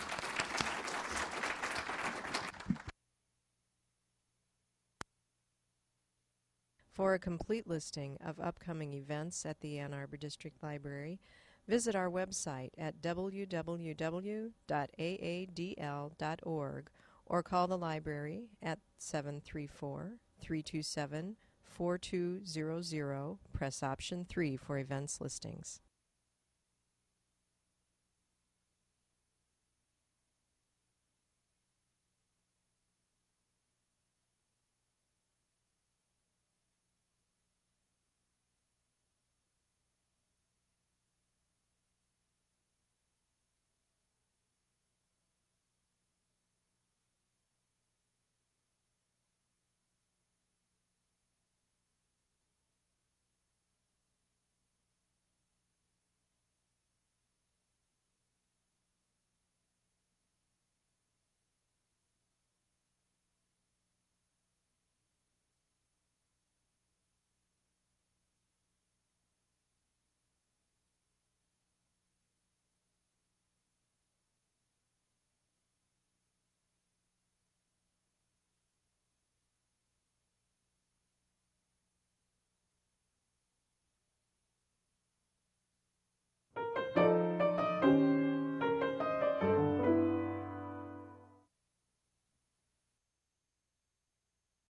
For a complete listing of upcoming events at the Ann Arbor District Library, visit our website at w w w dot a a d l dot org or call the library at seven three four, three two seven, four two zero zero. Press option three for events listings.